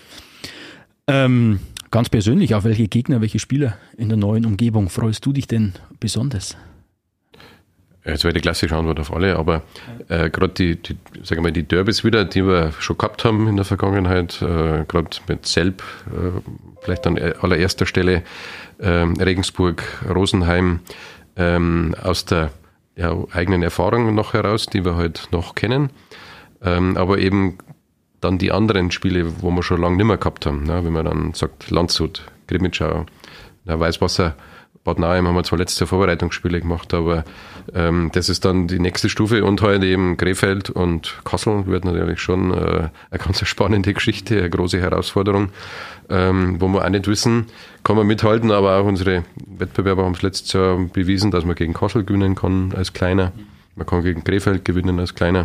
Ganz persönlich, auf welche Gegner, welche Spieler in der neuen Umgebung freust du dich denn besonders? Jetzt wäre die klassische Antwort auf alle, aber gerade die Derbys wieder, die wir schon gehabt haben in der Vergangenheit, gerade mit Selb, vielleicht an allererster Stelle, Regensburg, Rosenheim, aus der eigenen Erfahrung noch heraus, die wir halt noch kennen, aber eben dann die anderen Spiele, wo wir schon lange nicht mehr gehabt haben, ne? Wenn man dann sagt Landshut, Grimmitschau, Weißwasser, Bad Nauheim haben wir zwar letzte Vorbereitungsspiele gemacht, aber das ist dann die nächste Stufe und heute eben Krefeld und Kassel wird natürlich schon eine ganz spannende Geschichte, eine große Herausforderung, wo wir auch nicht wissen, kann man mithalten, aber auch unsere Wettbewerber haben es letztes Jahr bewiesen, dass man gegen Kassel gewinnen kann als Kleiner, man kann gegen Krefeld gewinnen als Kleiner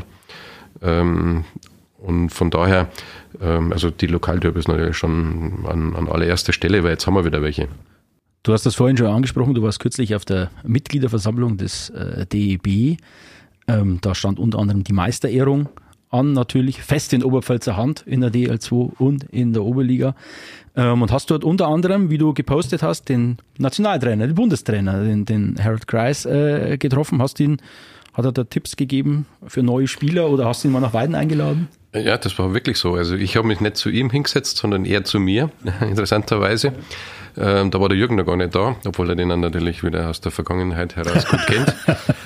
und von daher, also die Lokalderby ist natürlich schon an allererster Stelle, weil jetzt haben wir wieder welche. Du hast das vorhin schon angesprochen, du warst kürzlich auf der Mitgliederversammlung des DEB. Da stand unter anderem die Meisterehrung an, natürlich, fest in Oberpfälzer Hand in der DL2 und in der Oberliga. Und hast dort unter anderem, wie du gepostet hast, den Nationaltrainer, den Bundestrainer, den Harold Kreis getroffen. Hat er da Tipps gegeben für neue Spieler oder hast du ihn mal nach Weiden eingeladen? Ja, das war wirklich so. Also ich habe mich nicht zu ihm hingesetzt, sondern eher zu mir, interessanterweise. Da war der Jürgen noch gar nicht da, obwohl er den dann natürlich wieder aus der Vergangenheit heraus gut kennt.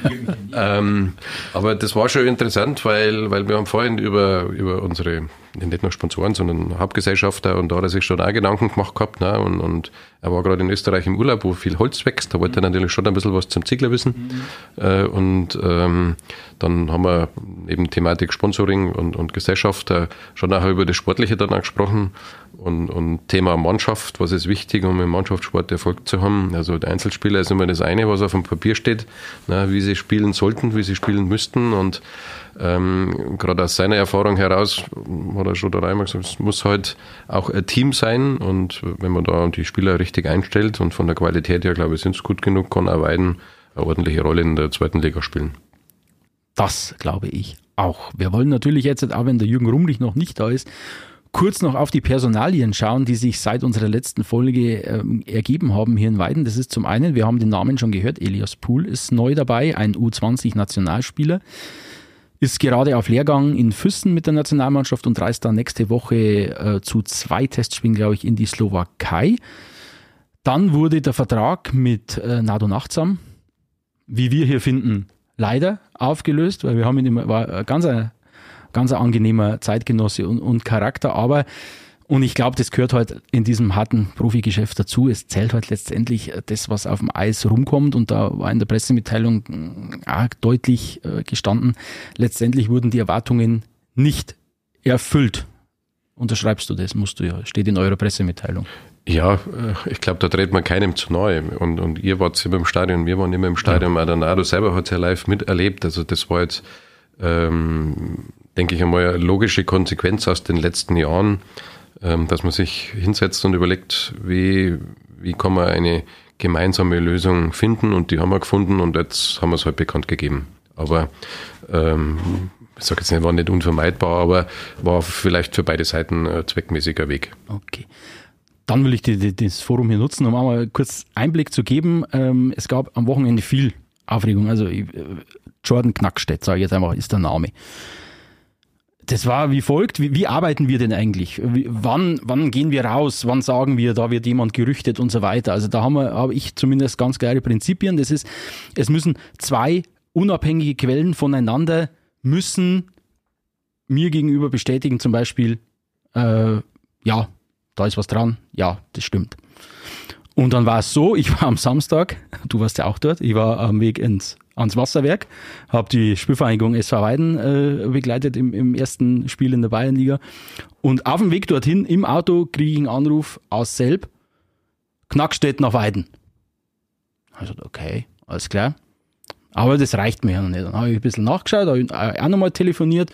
Aber das war schon interessant, weil wir haben vorhin über unsere, nicht nur Sponsoren, sondern Hauptgesellschafter und da hat er sich schon auch Gedanken gemacht gehabt. Ne? Und er war gerade in Österreich im Urlaub, wo viel Holz wächst. Da wollte er natürlich schon ein bisschen was zum Ziegler wissen. Und dann haben wir eben Thematik Sponsoring und Gesellschaft schon auch über das Sportliche dann auch gesprochen. Und Thema Mannschaft, was ist wichtig, um im Mannschaftssport Erfolg zu haben. Also der Einzelspieler ist immer das eine, was auf dem Papier steht, wie sie spielen sollten, wie sie spielen müssten. Und Gerade aus seiner Erfahrung heraus hat er schon da einmal gesagt, es muss halt auch ein Team sein und wenn man da die Spieler richtig einstellt und von der Qualität her, glaube ich, sind es gut genug, kann auch Weiden eine ordentliche Rolle in der 2. Liga spielen. Das glaube ich auch. Wir wollen natürlich jetzt, auch wenn der Jürgen Rumlich noch nicht da ist, kurz noch auf die Personalien schauen, die sich seit unserer letzten Folge ergeben haben hier in Weiden. Das ist zum einen, wir haben den Namen schon gehört, Elias Pool ist neu dabei, ein U20-Nationalspieler, ist gerade auf Lehrgang in Füssen mit der Nationalmannschaft und reist dann nächste Woche zu 2 Testspielen, glaube ich, in die Slowakei. Dann wurde der Vertrag mit Nado Nachtsam, wie wir hier finden, leider aufgelöst, weil wir haben ihn immer, war ein ganz angenehmer Zeitgenosse und Charakter, aber, und ich glaube, das gehört halt in diesem harten Profigeschäft dazu, es zählt halt letztendlich das, was auf dem Eis rumkommt, und da war in der Pressemitteilung deutlich gestanden, letztendlich wurden die Erwartungen nicht erfüllt. Unterschreibst du das? Musst du ja, steht in eurer Pressemitteilung. Ja, ich glaube, da dreht man keinem zu nahe. Und ihr wart immer im Stadion, wir waren immer im Stadion. Ja. Auch der Nado selber hat es ja live miterlebt. Also das war jetzt, denke ich einmal, eine logische Konsequenz aus den letzten Jahren, dass man sich hinsetzt und überlegt, wie kann man eine gemeinsame Lösung finden. Und die haben wir gefunden und jetzt haben wir es halt bekannt gegeben. Aber ich sage jetzt nicht, war nicht unvermeidbar, aber war vielleicht für beide Seiten ein zweckmäßiger Weg. Okay. Dann will ich das Forum hier nutzen, um einmal kurz Einblick zu geben. Es gab am Wochenende viel Aufregung. Also Jordan Knackstedt, sage ich jetzt einmal, ist der Name. Das war wie folgt. Wie arbeiten wir denn eigentlich? Wann gehen wir raus? Wann sagen wir, da wird jemand gerüchtet und so weiter? Also da habe ich zumindest ganz klare Prinzipien. Das ist, es müssen 2 unabhängige Quellen voneinander müssen mir gegenüber bestätigen, zum Beispiel, ja, da ist was dran, ja, das stimmt. Und dann war es so, ich war am Samstag, du warst ja auch dort, ich war am Weg ans Wasserwerk, habe die Spielvereinigung SV Weiden begleitet im ersten Spiel in der Bayernliga, und auf dem Weg dorthin im Auto kriege ich einen Anruf aus Selb, Knackstedt nach Weiden. Also okay, alles klar. Aber das reicht mir ja noch nicht. Dann habe ich ein bisschen nachgeschaut, habe auch nochmal telefoniert,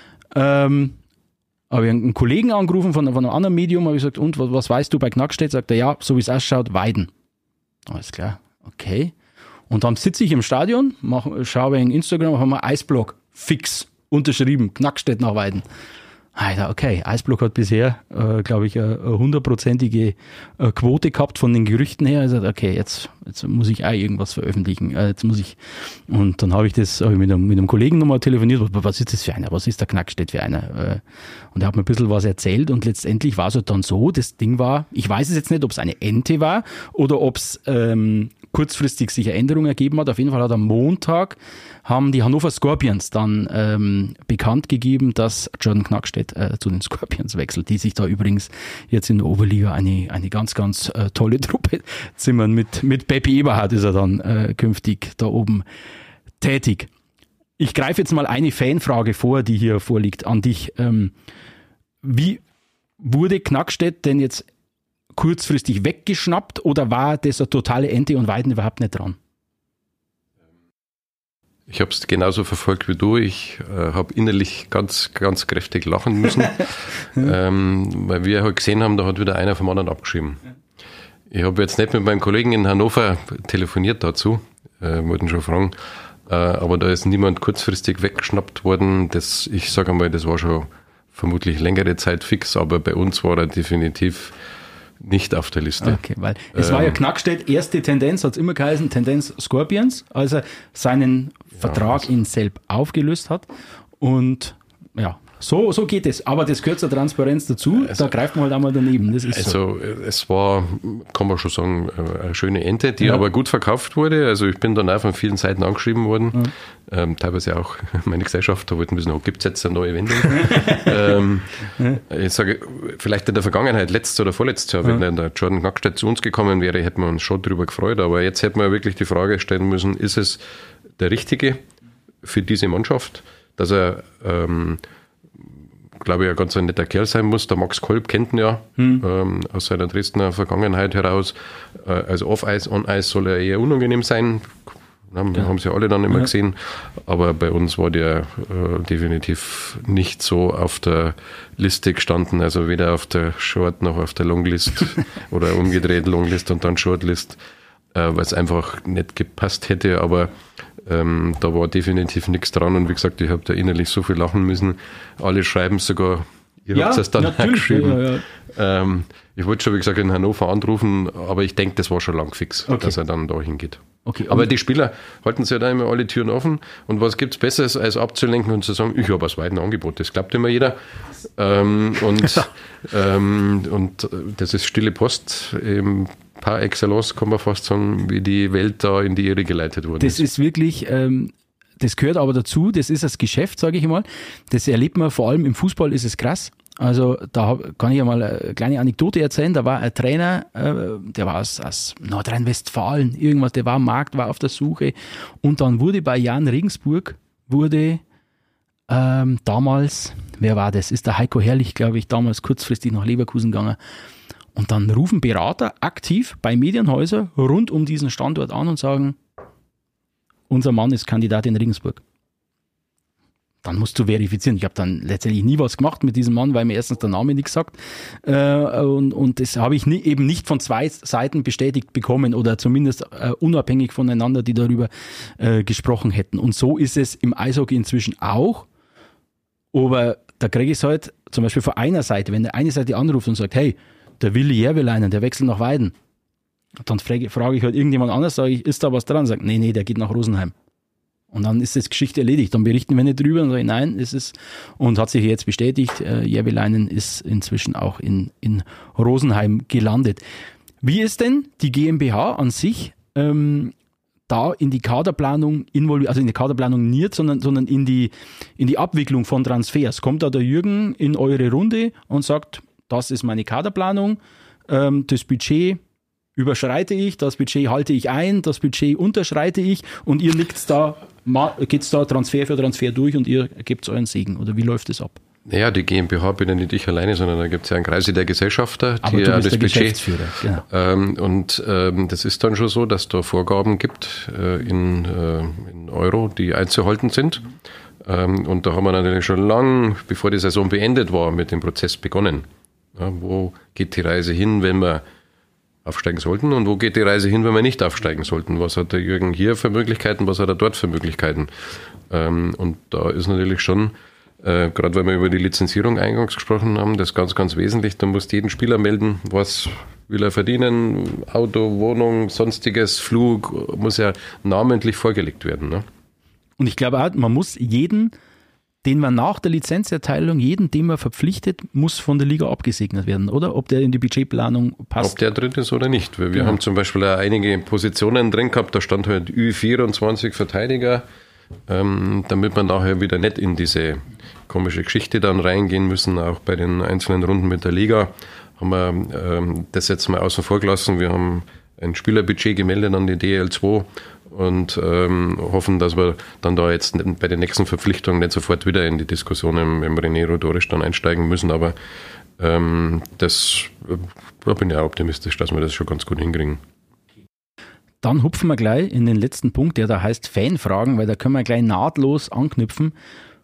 habe ich einen Kollegen angerufen von einem anderen Medium, habe ich gesagt, und was weißt du bei Knackstedt? Sagt er, ja, so wie es ausschaut, Weiden. Alles klar, okay. Und dann sitze ich im Stadion, schaue in Instagram, haben wir Eisblock, fix, unterschrieben, Knackstedt nach Weiden. Alter, okay, Eisblock hat bisher, glaube ich, eine 100%ige Quote gehabt von den Gerüchten her. Also, okay, jetzt muss ich auch irgendwas veröffentlichen. Und dann habe ich mit einem Kollegen nochmal telefoniert. Was ist das für einer? Was ist der Knackstedt für einer? Und er hat mir ein bisschen was erzählt, und letztendlich war es halt dann so, das Ding war, ich weiß es jetzt nicht, ob es eine Ente war oder ob es kurzfristig sich eine Änderung ergeben hat. Auf jeden Fall hat am Montag haben die Hannover Scorpions dann bekannt gegeben, dass Jordan Knackstedt zu den Scorpions wechselt, die sich da übrigens jetzt in der Oberliga eine ganz, ganz tolle Truppe zimmern. Mit Beppi Eberhardt ist er dann künftig da oben tätig. Ich greife jetzt mal eine Fanfrage vor, die hier vorliegt, an dich. Wie wurde Knackstedt denn jetzt kurzfristig weggeschnappt, oder war das eine totale Ente und Weiden überhaupt nicht dran? Ich habe es genauso verfolgt wie du. Ich habe innerlich ganz, ganz kräftig lachen müssen, weil wir halt gesehen haben, da hat wieder einer vom anderen abgeschrieben. Ich habe jetzt nicht mit meinem Kollegen in Hannover telefoniert dazu, wollten schon fragen, aber da ist niemand kurzfristig weggeschnappt worden. Ich sage einmal, das war schon vermutlich längere Zeit fix, aber bei uns war er definitiv nicht auf der Liste. Okay, weil es war ja Knackstedt, erste Tendenz, hat es immer geheißen, Tendenz Scorpions, als er seinen Vertrag in Selb aufgelöst hat. Und ja, so geht es. Aber das gehört zur Transparenz dazu, da greift man halt einmal daneben. Das ist so. Es war, kann man schon sagen, eine schöne Ente, die aber gut verkauft wurde. Also ich bin dann auch von vielen Seiten angeschrieben worden. Teilweise auch meine Gesellschaft, da wollten wir wissen, gibt es jetzt eine neue Wendung? Ich sage, vielleicht in der Vergangenheit, letztes oder vorletztes Jahr, wenn der Jordan Knackstedt zu uns gekommen wäre, hätten wir uns schon darüber gefreut. Aber jetzt hätten wir wirklich die Frage stellen müssen, ist es der Richtige für diese Mannschaft, dass er glaube ich, ein ganz netter Kerl sein muss. Der Max Kolb kennt ihn ja aus seiner Dresdner Vergangenheit heraus. Also Off-Eis, On-Eis soll er eher unangenehm sein. Wir haben sie alle dann immer gesehen, aber bei uns war der definitiv nicht so auf der Liste gestanden, also weder auf der Short noch auf der Longlist oder umgedreht Longlist und dann Shortlist, weil es einfach nicht gepasst hätte, aber da war definitiv nichts dran und wie gesagt, ich habe da innerlich so viel lachen müssen. Alle schreiben sogar, ihr habt es dann geschrieben. Ja. Ich wollte schon, wie gesagt, in Hannover anrufen, aber ich denke, das war schon lang fix, dass er dann da hingeht. Okay, aber die Spieler halten sich ja da immer alle Türen offen und was gibt es Besseres, als abzulenken und zu sagen, ich habe aus weiten Angebot, das glaubt immer jeder. Und das ist stille Post, par excellence, kann man fast sagen, wie die Welt da in die Irre geleitet wurde. Das ist wirklich, das gehört aber dazu, das ist das Geschäft, sage ich mal. Das erlebt man, vor allem im Fußball ist es krass. Also da kann ich ja mal eine kleine Anekdote erzählen. Da war ein Trainer, der war aus Nordrhein-Westfalen, irgendwas, der war am Markt, war auf der Suche. Und dann wurde bei Jan Regensburg, damals, wer war das? Ist der Heiko Herrlich, glaube ich, damals kurzfristig nach Leverkusen gegangen. Und dann rufen Berater aktiv bei Medienhäusern rund um diesen Standort an und sagen, unser Mann ist Kandidat in Regensburg. Dann musst du verifizieren. Ich habe dann letztendlich nie was gemacht mit diesem Mann, weil mir erstens der Name nichts sagt. Und das habe ich eben nicht von zwei Seiten bestätigt bekommen oder zumindest unabhängig voneinander, die darüber gesprochen hätten. Und so ist es im Eishockey inzwischen auch. Aber da kriege ich es halt zum Beispiel von einer Seite, wenn der eine Seite anruft und sagt, hey, der Willi Järvelainen, der wechselt nach Weiden. Dann frage ich halt irgendjemand anders, sage ich, ist da was dran? Sagt, nee, der geht nach Rosenheim. Und dann ist das Geschichte erledigt. Dann berichten wir nicht drüber und sagen, nein, ist es. Und hat sich jetzt bestätigt, Järvelainen ist inzwischen auch in Rosenheim gelandet. Wie ist denn die GmbH an sich da in die Kaderplanung involviert, also in die Kaderplanung nicht, sondern in die Abwicklung von Transfers? Kommt da der Jürgen in eure Runde und sagt, das ist meine Kaderplanung, das Budget überschreite ich, das Budget halte ich ein, das Budget unterschreite ich und ihr geht's da Transfer für Transfer durch und ihr gebt euren Segen? Oder wie läuft das ab? Naja, die GmbH bin ja nicht ich alleine, sondern da gibt es ja einen Kreis der Gesellschafter, aber die du bist das der Budget. Geschäftsführer, genau. Das ist dann schon so, dass da Vorgaben gibt in Euro, die einzuhalten sind. Und da haben wir natürlich schon lang, bevor die Saison beendet war, mit dem Prozess begonnen. Ja, wo geht die Reise hin, wenn wir aufsteigen sollten und wo geht die Reise hin, wenn wir nicht aufsteigen sollten? Was hat der Jürgen hier für Möglichkeiten, was hat er dort für Möglichkeiten? Und da ist natürlich schon, gerade weil wir über die Lizenzierung eingangs gesprochen haben, das ganz, ganz wesentlich. Da muss jeden Spieler melden, was will er verdienen, Auto, Wohnung, sonstiges, Flug, muss ja namentlich vorgelegt werden. Ne? Und ich glaube auch, man muss jeden, den man nach der Lizenzerteilung, jeden, den man verpflichtet, muss von der Liga abgesegnet werden, oder? Ob der in die Budgetplanung passt. Ob der drin ist oder nicht. Weil wir haben zum Beispiel auch einige Positionen drin gehabt, da stand halt Ü24 Verteidiger, damit man nachher wieder nicht in diese komische Geschichte dann reingehen müssen, auch bei den einzelnen Runden mit der Liga, haben wir das jetzt mal außen vor gelassen. Wir haben ein Spielerbudget gemeldet an die DL2 und hoffen, dass wir dann da jetzt bei den nächsten Verpflichtungen nicht sofort wieder in die Diskussion im René Rodorisch dann einsteigen müssen, aber da bin ich auch optimistisch, dass wir das schon ganz gut hinkriegen. Dann hupfen wir gleich in den letzten Punkt, der da heißt Fanfragen, weil da können wir gleich nahtlos anknüpfen.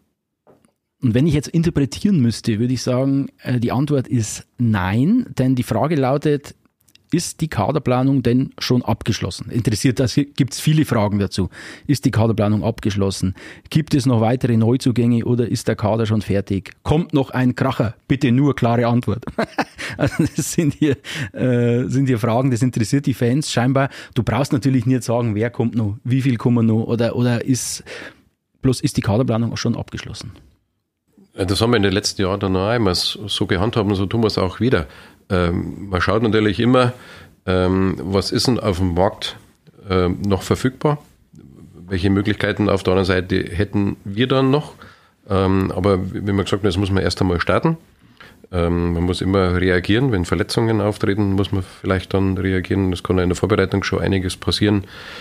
Und wenn ich jetzt interpretieren müsste, würde ich sagen, die Antwort ist nein, denn die Frage lautet, ist die Kaderplanung denn schon abgeschlossen? Gibt es viele Fragen dazu. Ist die Kaderplanung abgeschlossen? Gibt es noch weitere Neuzugänge oder ist der Kader schon fertig? Kommt noch ein Kracher? Bitte nur klare Antwort. Also das sind hier Fragen, das interessiert die Fans scheinbar. Du brauchst natürlich nicht sagen, wer kommt noch, wie viel kommen noch oder ist die Kaderplanung schon abgeschlossen? Das haben wir in den letzten Jahren dann noch einmal so gehandhabt und so tun wir es auch wieder. Man schaut natürlich immer, was ist denn auf dem Markt noch verfügbar? Welche Möglichkeiten auf der anderen Seite hätten wir dann noch? Aber wie man gesagt hat, das muss man erst einmal starten. Man muss immer reagieren, wenn Verletzungen auftreten, muss man vielleicht dann reagieren. Das kann ja in der Vorbereitung schon einiges passieren.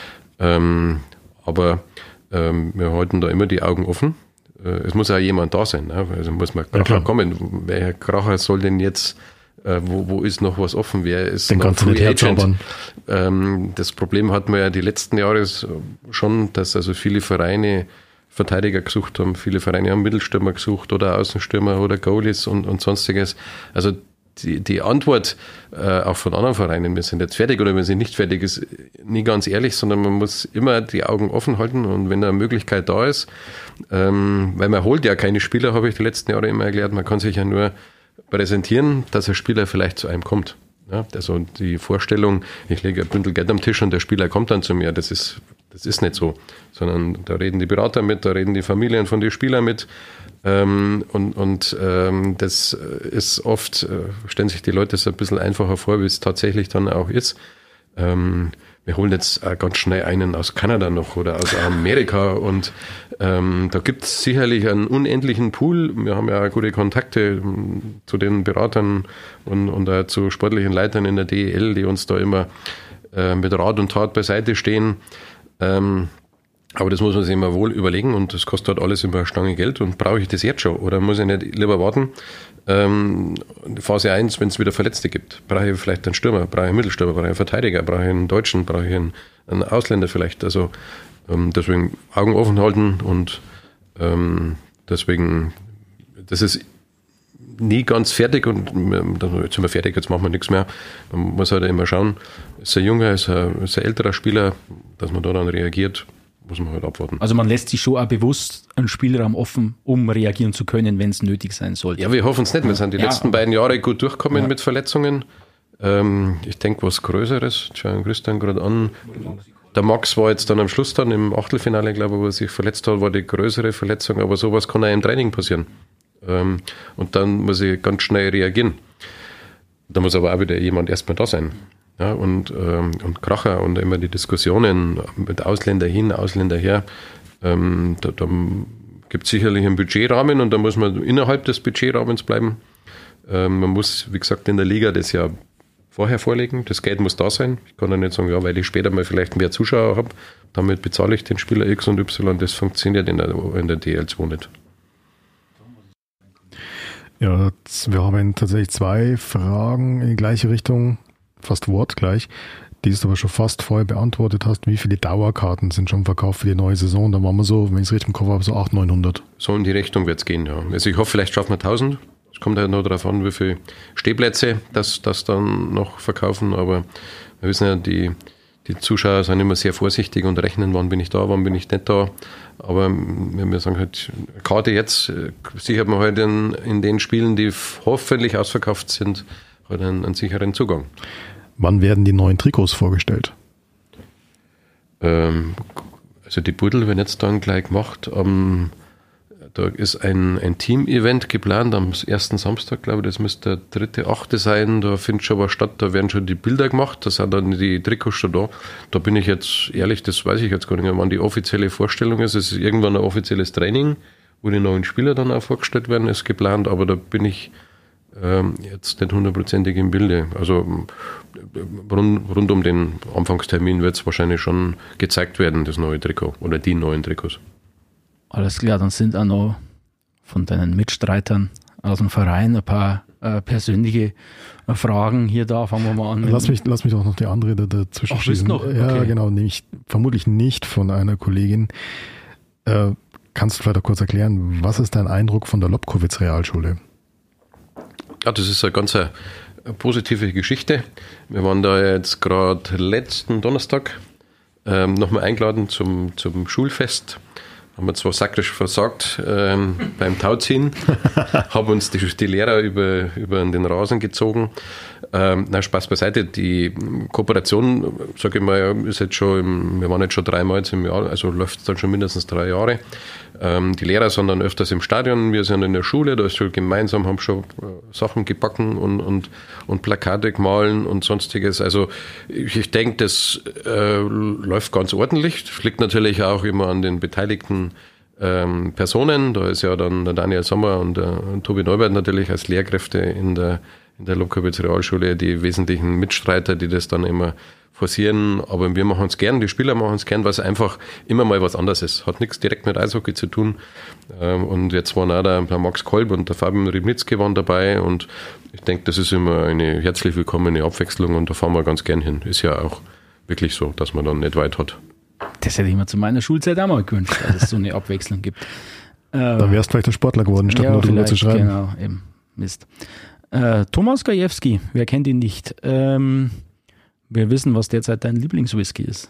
Aber wir halten da immer die Augen offen. Es muss auch jemand da sein. Ne? Also muss man Kracher kommen. Welcher Kracher soll denn jetzt wo ist noch was offen, wer ist Den noch kannst du nicht herzaubern. Das Problem hatten wir ja die letzten Jahre schon, dass also viele Vereine Verteidiger gesucht haben, viele Vereine haben Mittelstürmer gesucht oder Außenstürmer oder Goalies und sonstiges. Also die Antwort auch von anderen Vereinen, wir sind jetzt fertig oder wir sind nicht fertig, ist nie ganz ehrlich, sondern man muss immer die Augen offen halten und wenn eine Möglichkeit da ist, weil man holt ja keine Spieler, habe ich die letzten Jahre immer erklärt, man kann sich ja nur präsentieren, dass ein Spieler vielleicht zu einem kommt. Ja, also die Vorstellung, ich lege ein Bündel Geld am Tisch und der Spieler kommt dann zu mir, das ist nicht so, sondern da reden die Berater mit, da reden die Familien von den Spielern mit das ist oft, stellen sich die Leute das ein bisschen einfacher vor, wie es tatsächlich dann auch ist. Wir holen jetzt ganz schnell einen aus Kanada noch oder aus Amerika und da gibt es sicherlich einen unendlichen Pool. Wir haben ja gute Kontakte zu den Beratern und auch zu sportlichen Leitern in der DEL, die uns da immer mit Rat und Tat beiseite stehen. Aber das muss man sich immer wohl überlegen und das kostet halt alles immer eine Stange Geld und brauche ich das jetzt schon oder muss ich nicht lieber warten? Phase 1, wenn es wieder Verletzte gibt, brauche ich vielleicht einen Stürmer, brauche ich einen Mittelstürmer, brauche ich einen Verteidiger, brauche ich einen Deutschen, brauche ich einen Ausländer vielleicht. Also deswegen Augen offen halten und deswegen, das ist nie ganz fertig und jetzt sind wir fertig, jetzt machen wir nichts mehr. Man muss halt immer schauen, ist ein junger, ist ein älterer Spieler, dass man da dann reagiert, muss man halt abwarten. Also man lässt sich schon auch bewusst einen Spielraum offen, um reagieren zu können, wenn es nötig sein sollte. Ja, wir hoffen es nicht. Wir sind die letzten beiden Jahre gut durchgekommen mit Verletzungen. Ich denke, was Größeres, schauen Christian gerade an. Der Max war jetzt dann am Schluss dann im Achtelfinale, glaube ich, wo er sich verletzt hat, war die größere Verletzung, aber sowas kann auch im Training passieren. Und dann muss ich ganz schnell reagieren. Da muss aber auch wieder jemand erstmal da sein. Ja, und Kracher und immer die Diskussionen mit Ausländer hin, Ausländer her. Da gibt es sicherlich einen Budgetrahmen und da muss man innerhalb des Budgetrahmens bleiben. Man muss, wie gesagt, in der Liga das ja vorher vorlegen. Das Geld muss da sein. Ich kann ja nicht sagen, ja, weil ich später mal vielleicht mehr Zuschauer habe, damit bezahle ich den Spieler X und Y. Das funktioniert in der DL2 nicht. Ja, wir haben tatsächlich 2 Fragen in die gleiche Richtung, fast wortgleich, die du aber schon fast vorher beantwortet hast. Wie viele Dauerkarten sind schon verkauft für die neue Saison? Da waren wir so, wenn ich es richtig im Kopf habe, so 800, 900. So in die Richtung wird es gehen, ja. Also ich hoffe, vielleicht schaffen wir 1000. Es kommt halt noch darauf an, wie viele Stehplätze das dann noch verkaufen, aber wir wissen ja, die Zuschauer sind immer sehr vorsichtig und rechnen, wann bin ich da, wann bin ich nicht da. Aber wir sagen halt, Karte jetzt sichert man halt in den Spielen, die hoffentlich ausverkauft sind, halt einen sicheren Zugang. Wann werden die neuen Trikots vorgestellt? Also die Buddel werden jetzt dann gleich gemacht. Da ist ein Team-Event geplant am ersten Samstag, glaube ich, das müsste der 3.8. sein. Da findet schon was statt, da werden schon die Bilder gemacht, da sind dann die Trikots schon da. Da bin ich jetzt ehrlich, das weiß ich jetzt gar nicht mehr, wann die offizielle Vorstellung ist. Es ist irgendwann ein offizielles Training, wo die neuen Spieler dann auch vorgestellt werden, ist geplant, aber da bin ich jetzt nicht hundertprozentig im Bilde. Also rund um den Anfangstermin wird es wahrscheinlich schon gezeigt werden, das neue Trikot oder die neuen Trikots. Alles klar, dann sind auch noch von deinen Mitstreitern aus dem Verein ein paar persönliche Fragen hier da. Fangen wir mal an. Lass mich doch noch die andere dazwischen schießen. Noch? Okay. Ja, genau, nämlich vermutlich nicht von einer Kollegin. Kannst du vielleicht auch kurz erklären, was ist dein Eindruck von der Lobkowitz-Realschule? Ja, das ist eine ganz positive Geschichte. Wir waren da jetzt gerade letzten Donnerstag nochmal eingeladen zum Schulfest. Haben wir zwar sakrisch versagt beim Tauziehen, haben uns die Lehrer über den Rasen gezogen. Na, Spaß beiseite, die Kooperation, sage ich mal, ist jetzt schon, wir waren jetzt schon 3-mal jetzt im Jahr, also läuft es dann schon mindestens 3 Jahre. Die Lehrer sind dann öfters im Stadion, wir sind in der Schule, da ist schon gemeinsam, haben schon Sachen gebacken und Plakate gemahlen und sonstiges. Also ich denke, das läuft ganz ordentlich. Das liegt natürlich auch immer an den beteiligten Personen. Da ist ja dann der Daniel Sommer und der Tobi Neubert natürlich als Lehrkräfte in der in der Lobkowitz Realschule die wesentlichen Mitstreiter, die das dann immer forcieren, aber wir machen es gern, die Spieler machen es gern, weil es einfach immer mal was anderes ist. Hat nichts direkt mit Eishockey zu tun. Und jetzt waren auch der Max Kolb und der Fabian Ribnitzki waren dabei und ich denke, das ist immer eine herzlich willkommene Abwechslung und da fahren wir ganz gern hin. Ist ja auch wirklich so, dass man dann nicht weit hat. Das hätte ich mir zu meiner Schulzeit auch mal gewünscht, dass es so eine Abwechslung gibt. Dann wärst du vielleicht ein Sportler geworden, statt nur drüber zu schreiben. Genau, eben. Mist. Thomas Gajewski, wer kennt ihn nicht? Wir wissen, was derzeit dein Lieblingswhisky ist.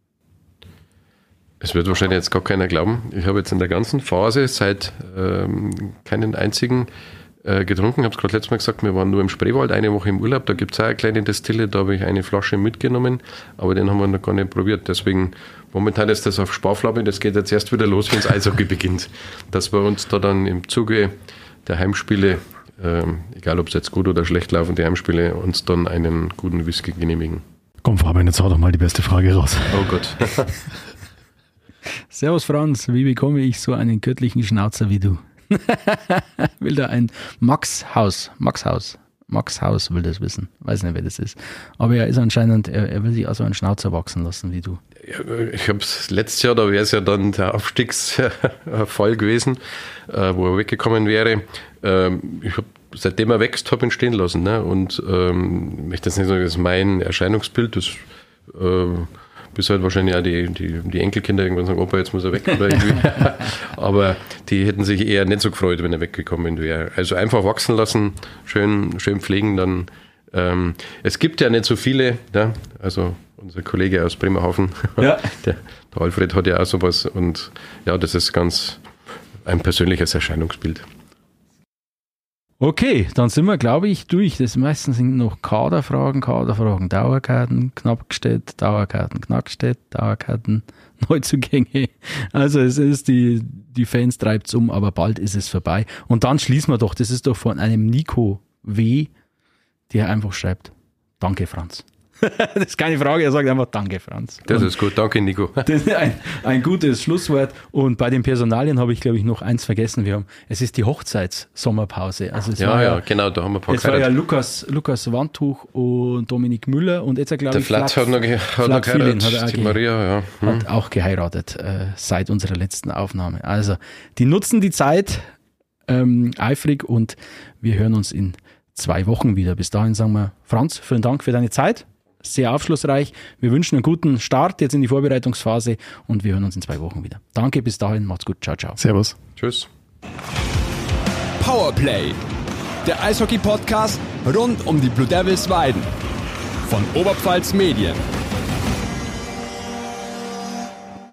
Es wird wahrscheinlich jetzt gar keiner glauben. Ich habe jetzt in der ganzen Phase seit keinen einzigen getrunken. Ich habe es gerade letztes Mal gesagt, wir waren nur im Spreewald eine Woche im Urlaub. Da gibt es auch eine kleine Destille, da habe ich eine Flasche mitgenommen, aber den haben wir noch gar nicht probiert. Deswegen momentan ist das auf Sparflamme. Das geht jetzt erst wieder los, wenn das Eishockey beginnt. Dass wir uns da dann im Zuge der Heimspiele, egal ob es jetzt gut oder schlecht laufen, die Heimspiele, uns dann einen guten Whisky genehmigen. Komm Fabian, jetzt hau doch mal die beste Frage raus. Oh Gott. Servus Franz, wie bekomme ich so einen göttlichen Schnauzer wie du? Will da ein Max Haus will das wissen. Weiß nicht, wer das ist. Aber er ist anscheinend, er will sich also einen Schnauzer wachsen lassen wie du. Ich habe es letztes Jahr, da wäre es ja dann der Aufstiegsfall gewesen, wo er weggekommen wäre. Ich habe, seitdem er wächst, habe ihn stehen lassen. Ne? Und ich möchte jetzt nicht sagen, das ist mein Erscheinungsbild, das bis halt wahrscheinlich auch die Enkelkinder irgendwann sagen, Opa, jetzt muss er weg. Oder irgendwie. Aber die hätten sich eher nicht so gefreut, wenn er weggekommen wäre. Also einfach wachsen lassen, schön pflegen. Dann es gibt ja nicht so viele, ja? Also unser Kollege aus Bremerhaven, ja. der Alfred hat ja auch sowas. Und ja, das ist ganz ein persönliches Erscheinungsbild. Okay, dann sind wir, glaube ich, durch. Das meisten sind noch Kaderfragen, Dauerkarten, Knappstedt, Dauerkarten, Knackstedt, Dauerkarten, Neuzugänge. Also es ist, die Fans treibt es um, aber bald ist es vorbei. Und dann schließen wir doch, das ist doch von einem Nico W., der einfach schreibt, danke Franz. Das ist keine Frage, er sagt einfach danke Franz. Das ist gut, danke Nico. Das ist ein gutes Schlusswort. Und bei den Personalien habe ich, glaube ich, noch eins vergessen. Es ist die Hochzeits-Sommerpause. Also es war ja, genau, da haben wir ein paar es war ja Lukas Wandtuch und Dominik Müller und jetzt, glaube ich, der Flat hat noch geheiratet, die Maria, hat auch geheiratet seit unserer letzten Aufnahme. Also die nutzen die Zeit eifrig und wir hören uns in 2 Wochen wieder. Bis dahin sagen wir, Franz, vielen Dank für deine Zeit. Sehr aufschlussreich. Wir wünschen einen guten Start jetzt in die Vorbereitungsphase und wir hören uns in 2 Wochen wieder. Danke, bis dahin, macht's gut. Ciao, ciao. Servus. Tschüss. Powerplay, der Eishockey-Podcast rund um die Blue Devils Weiden von Oberpfalz Medien.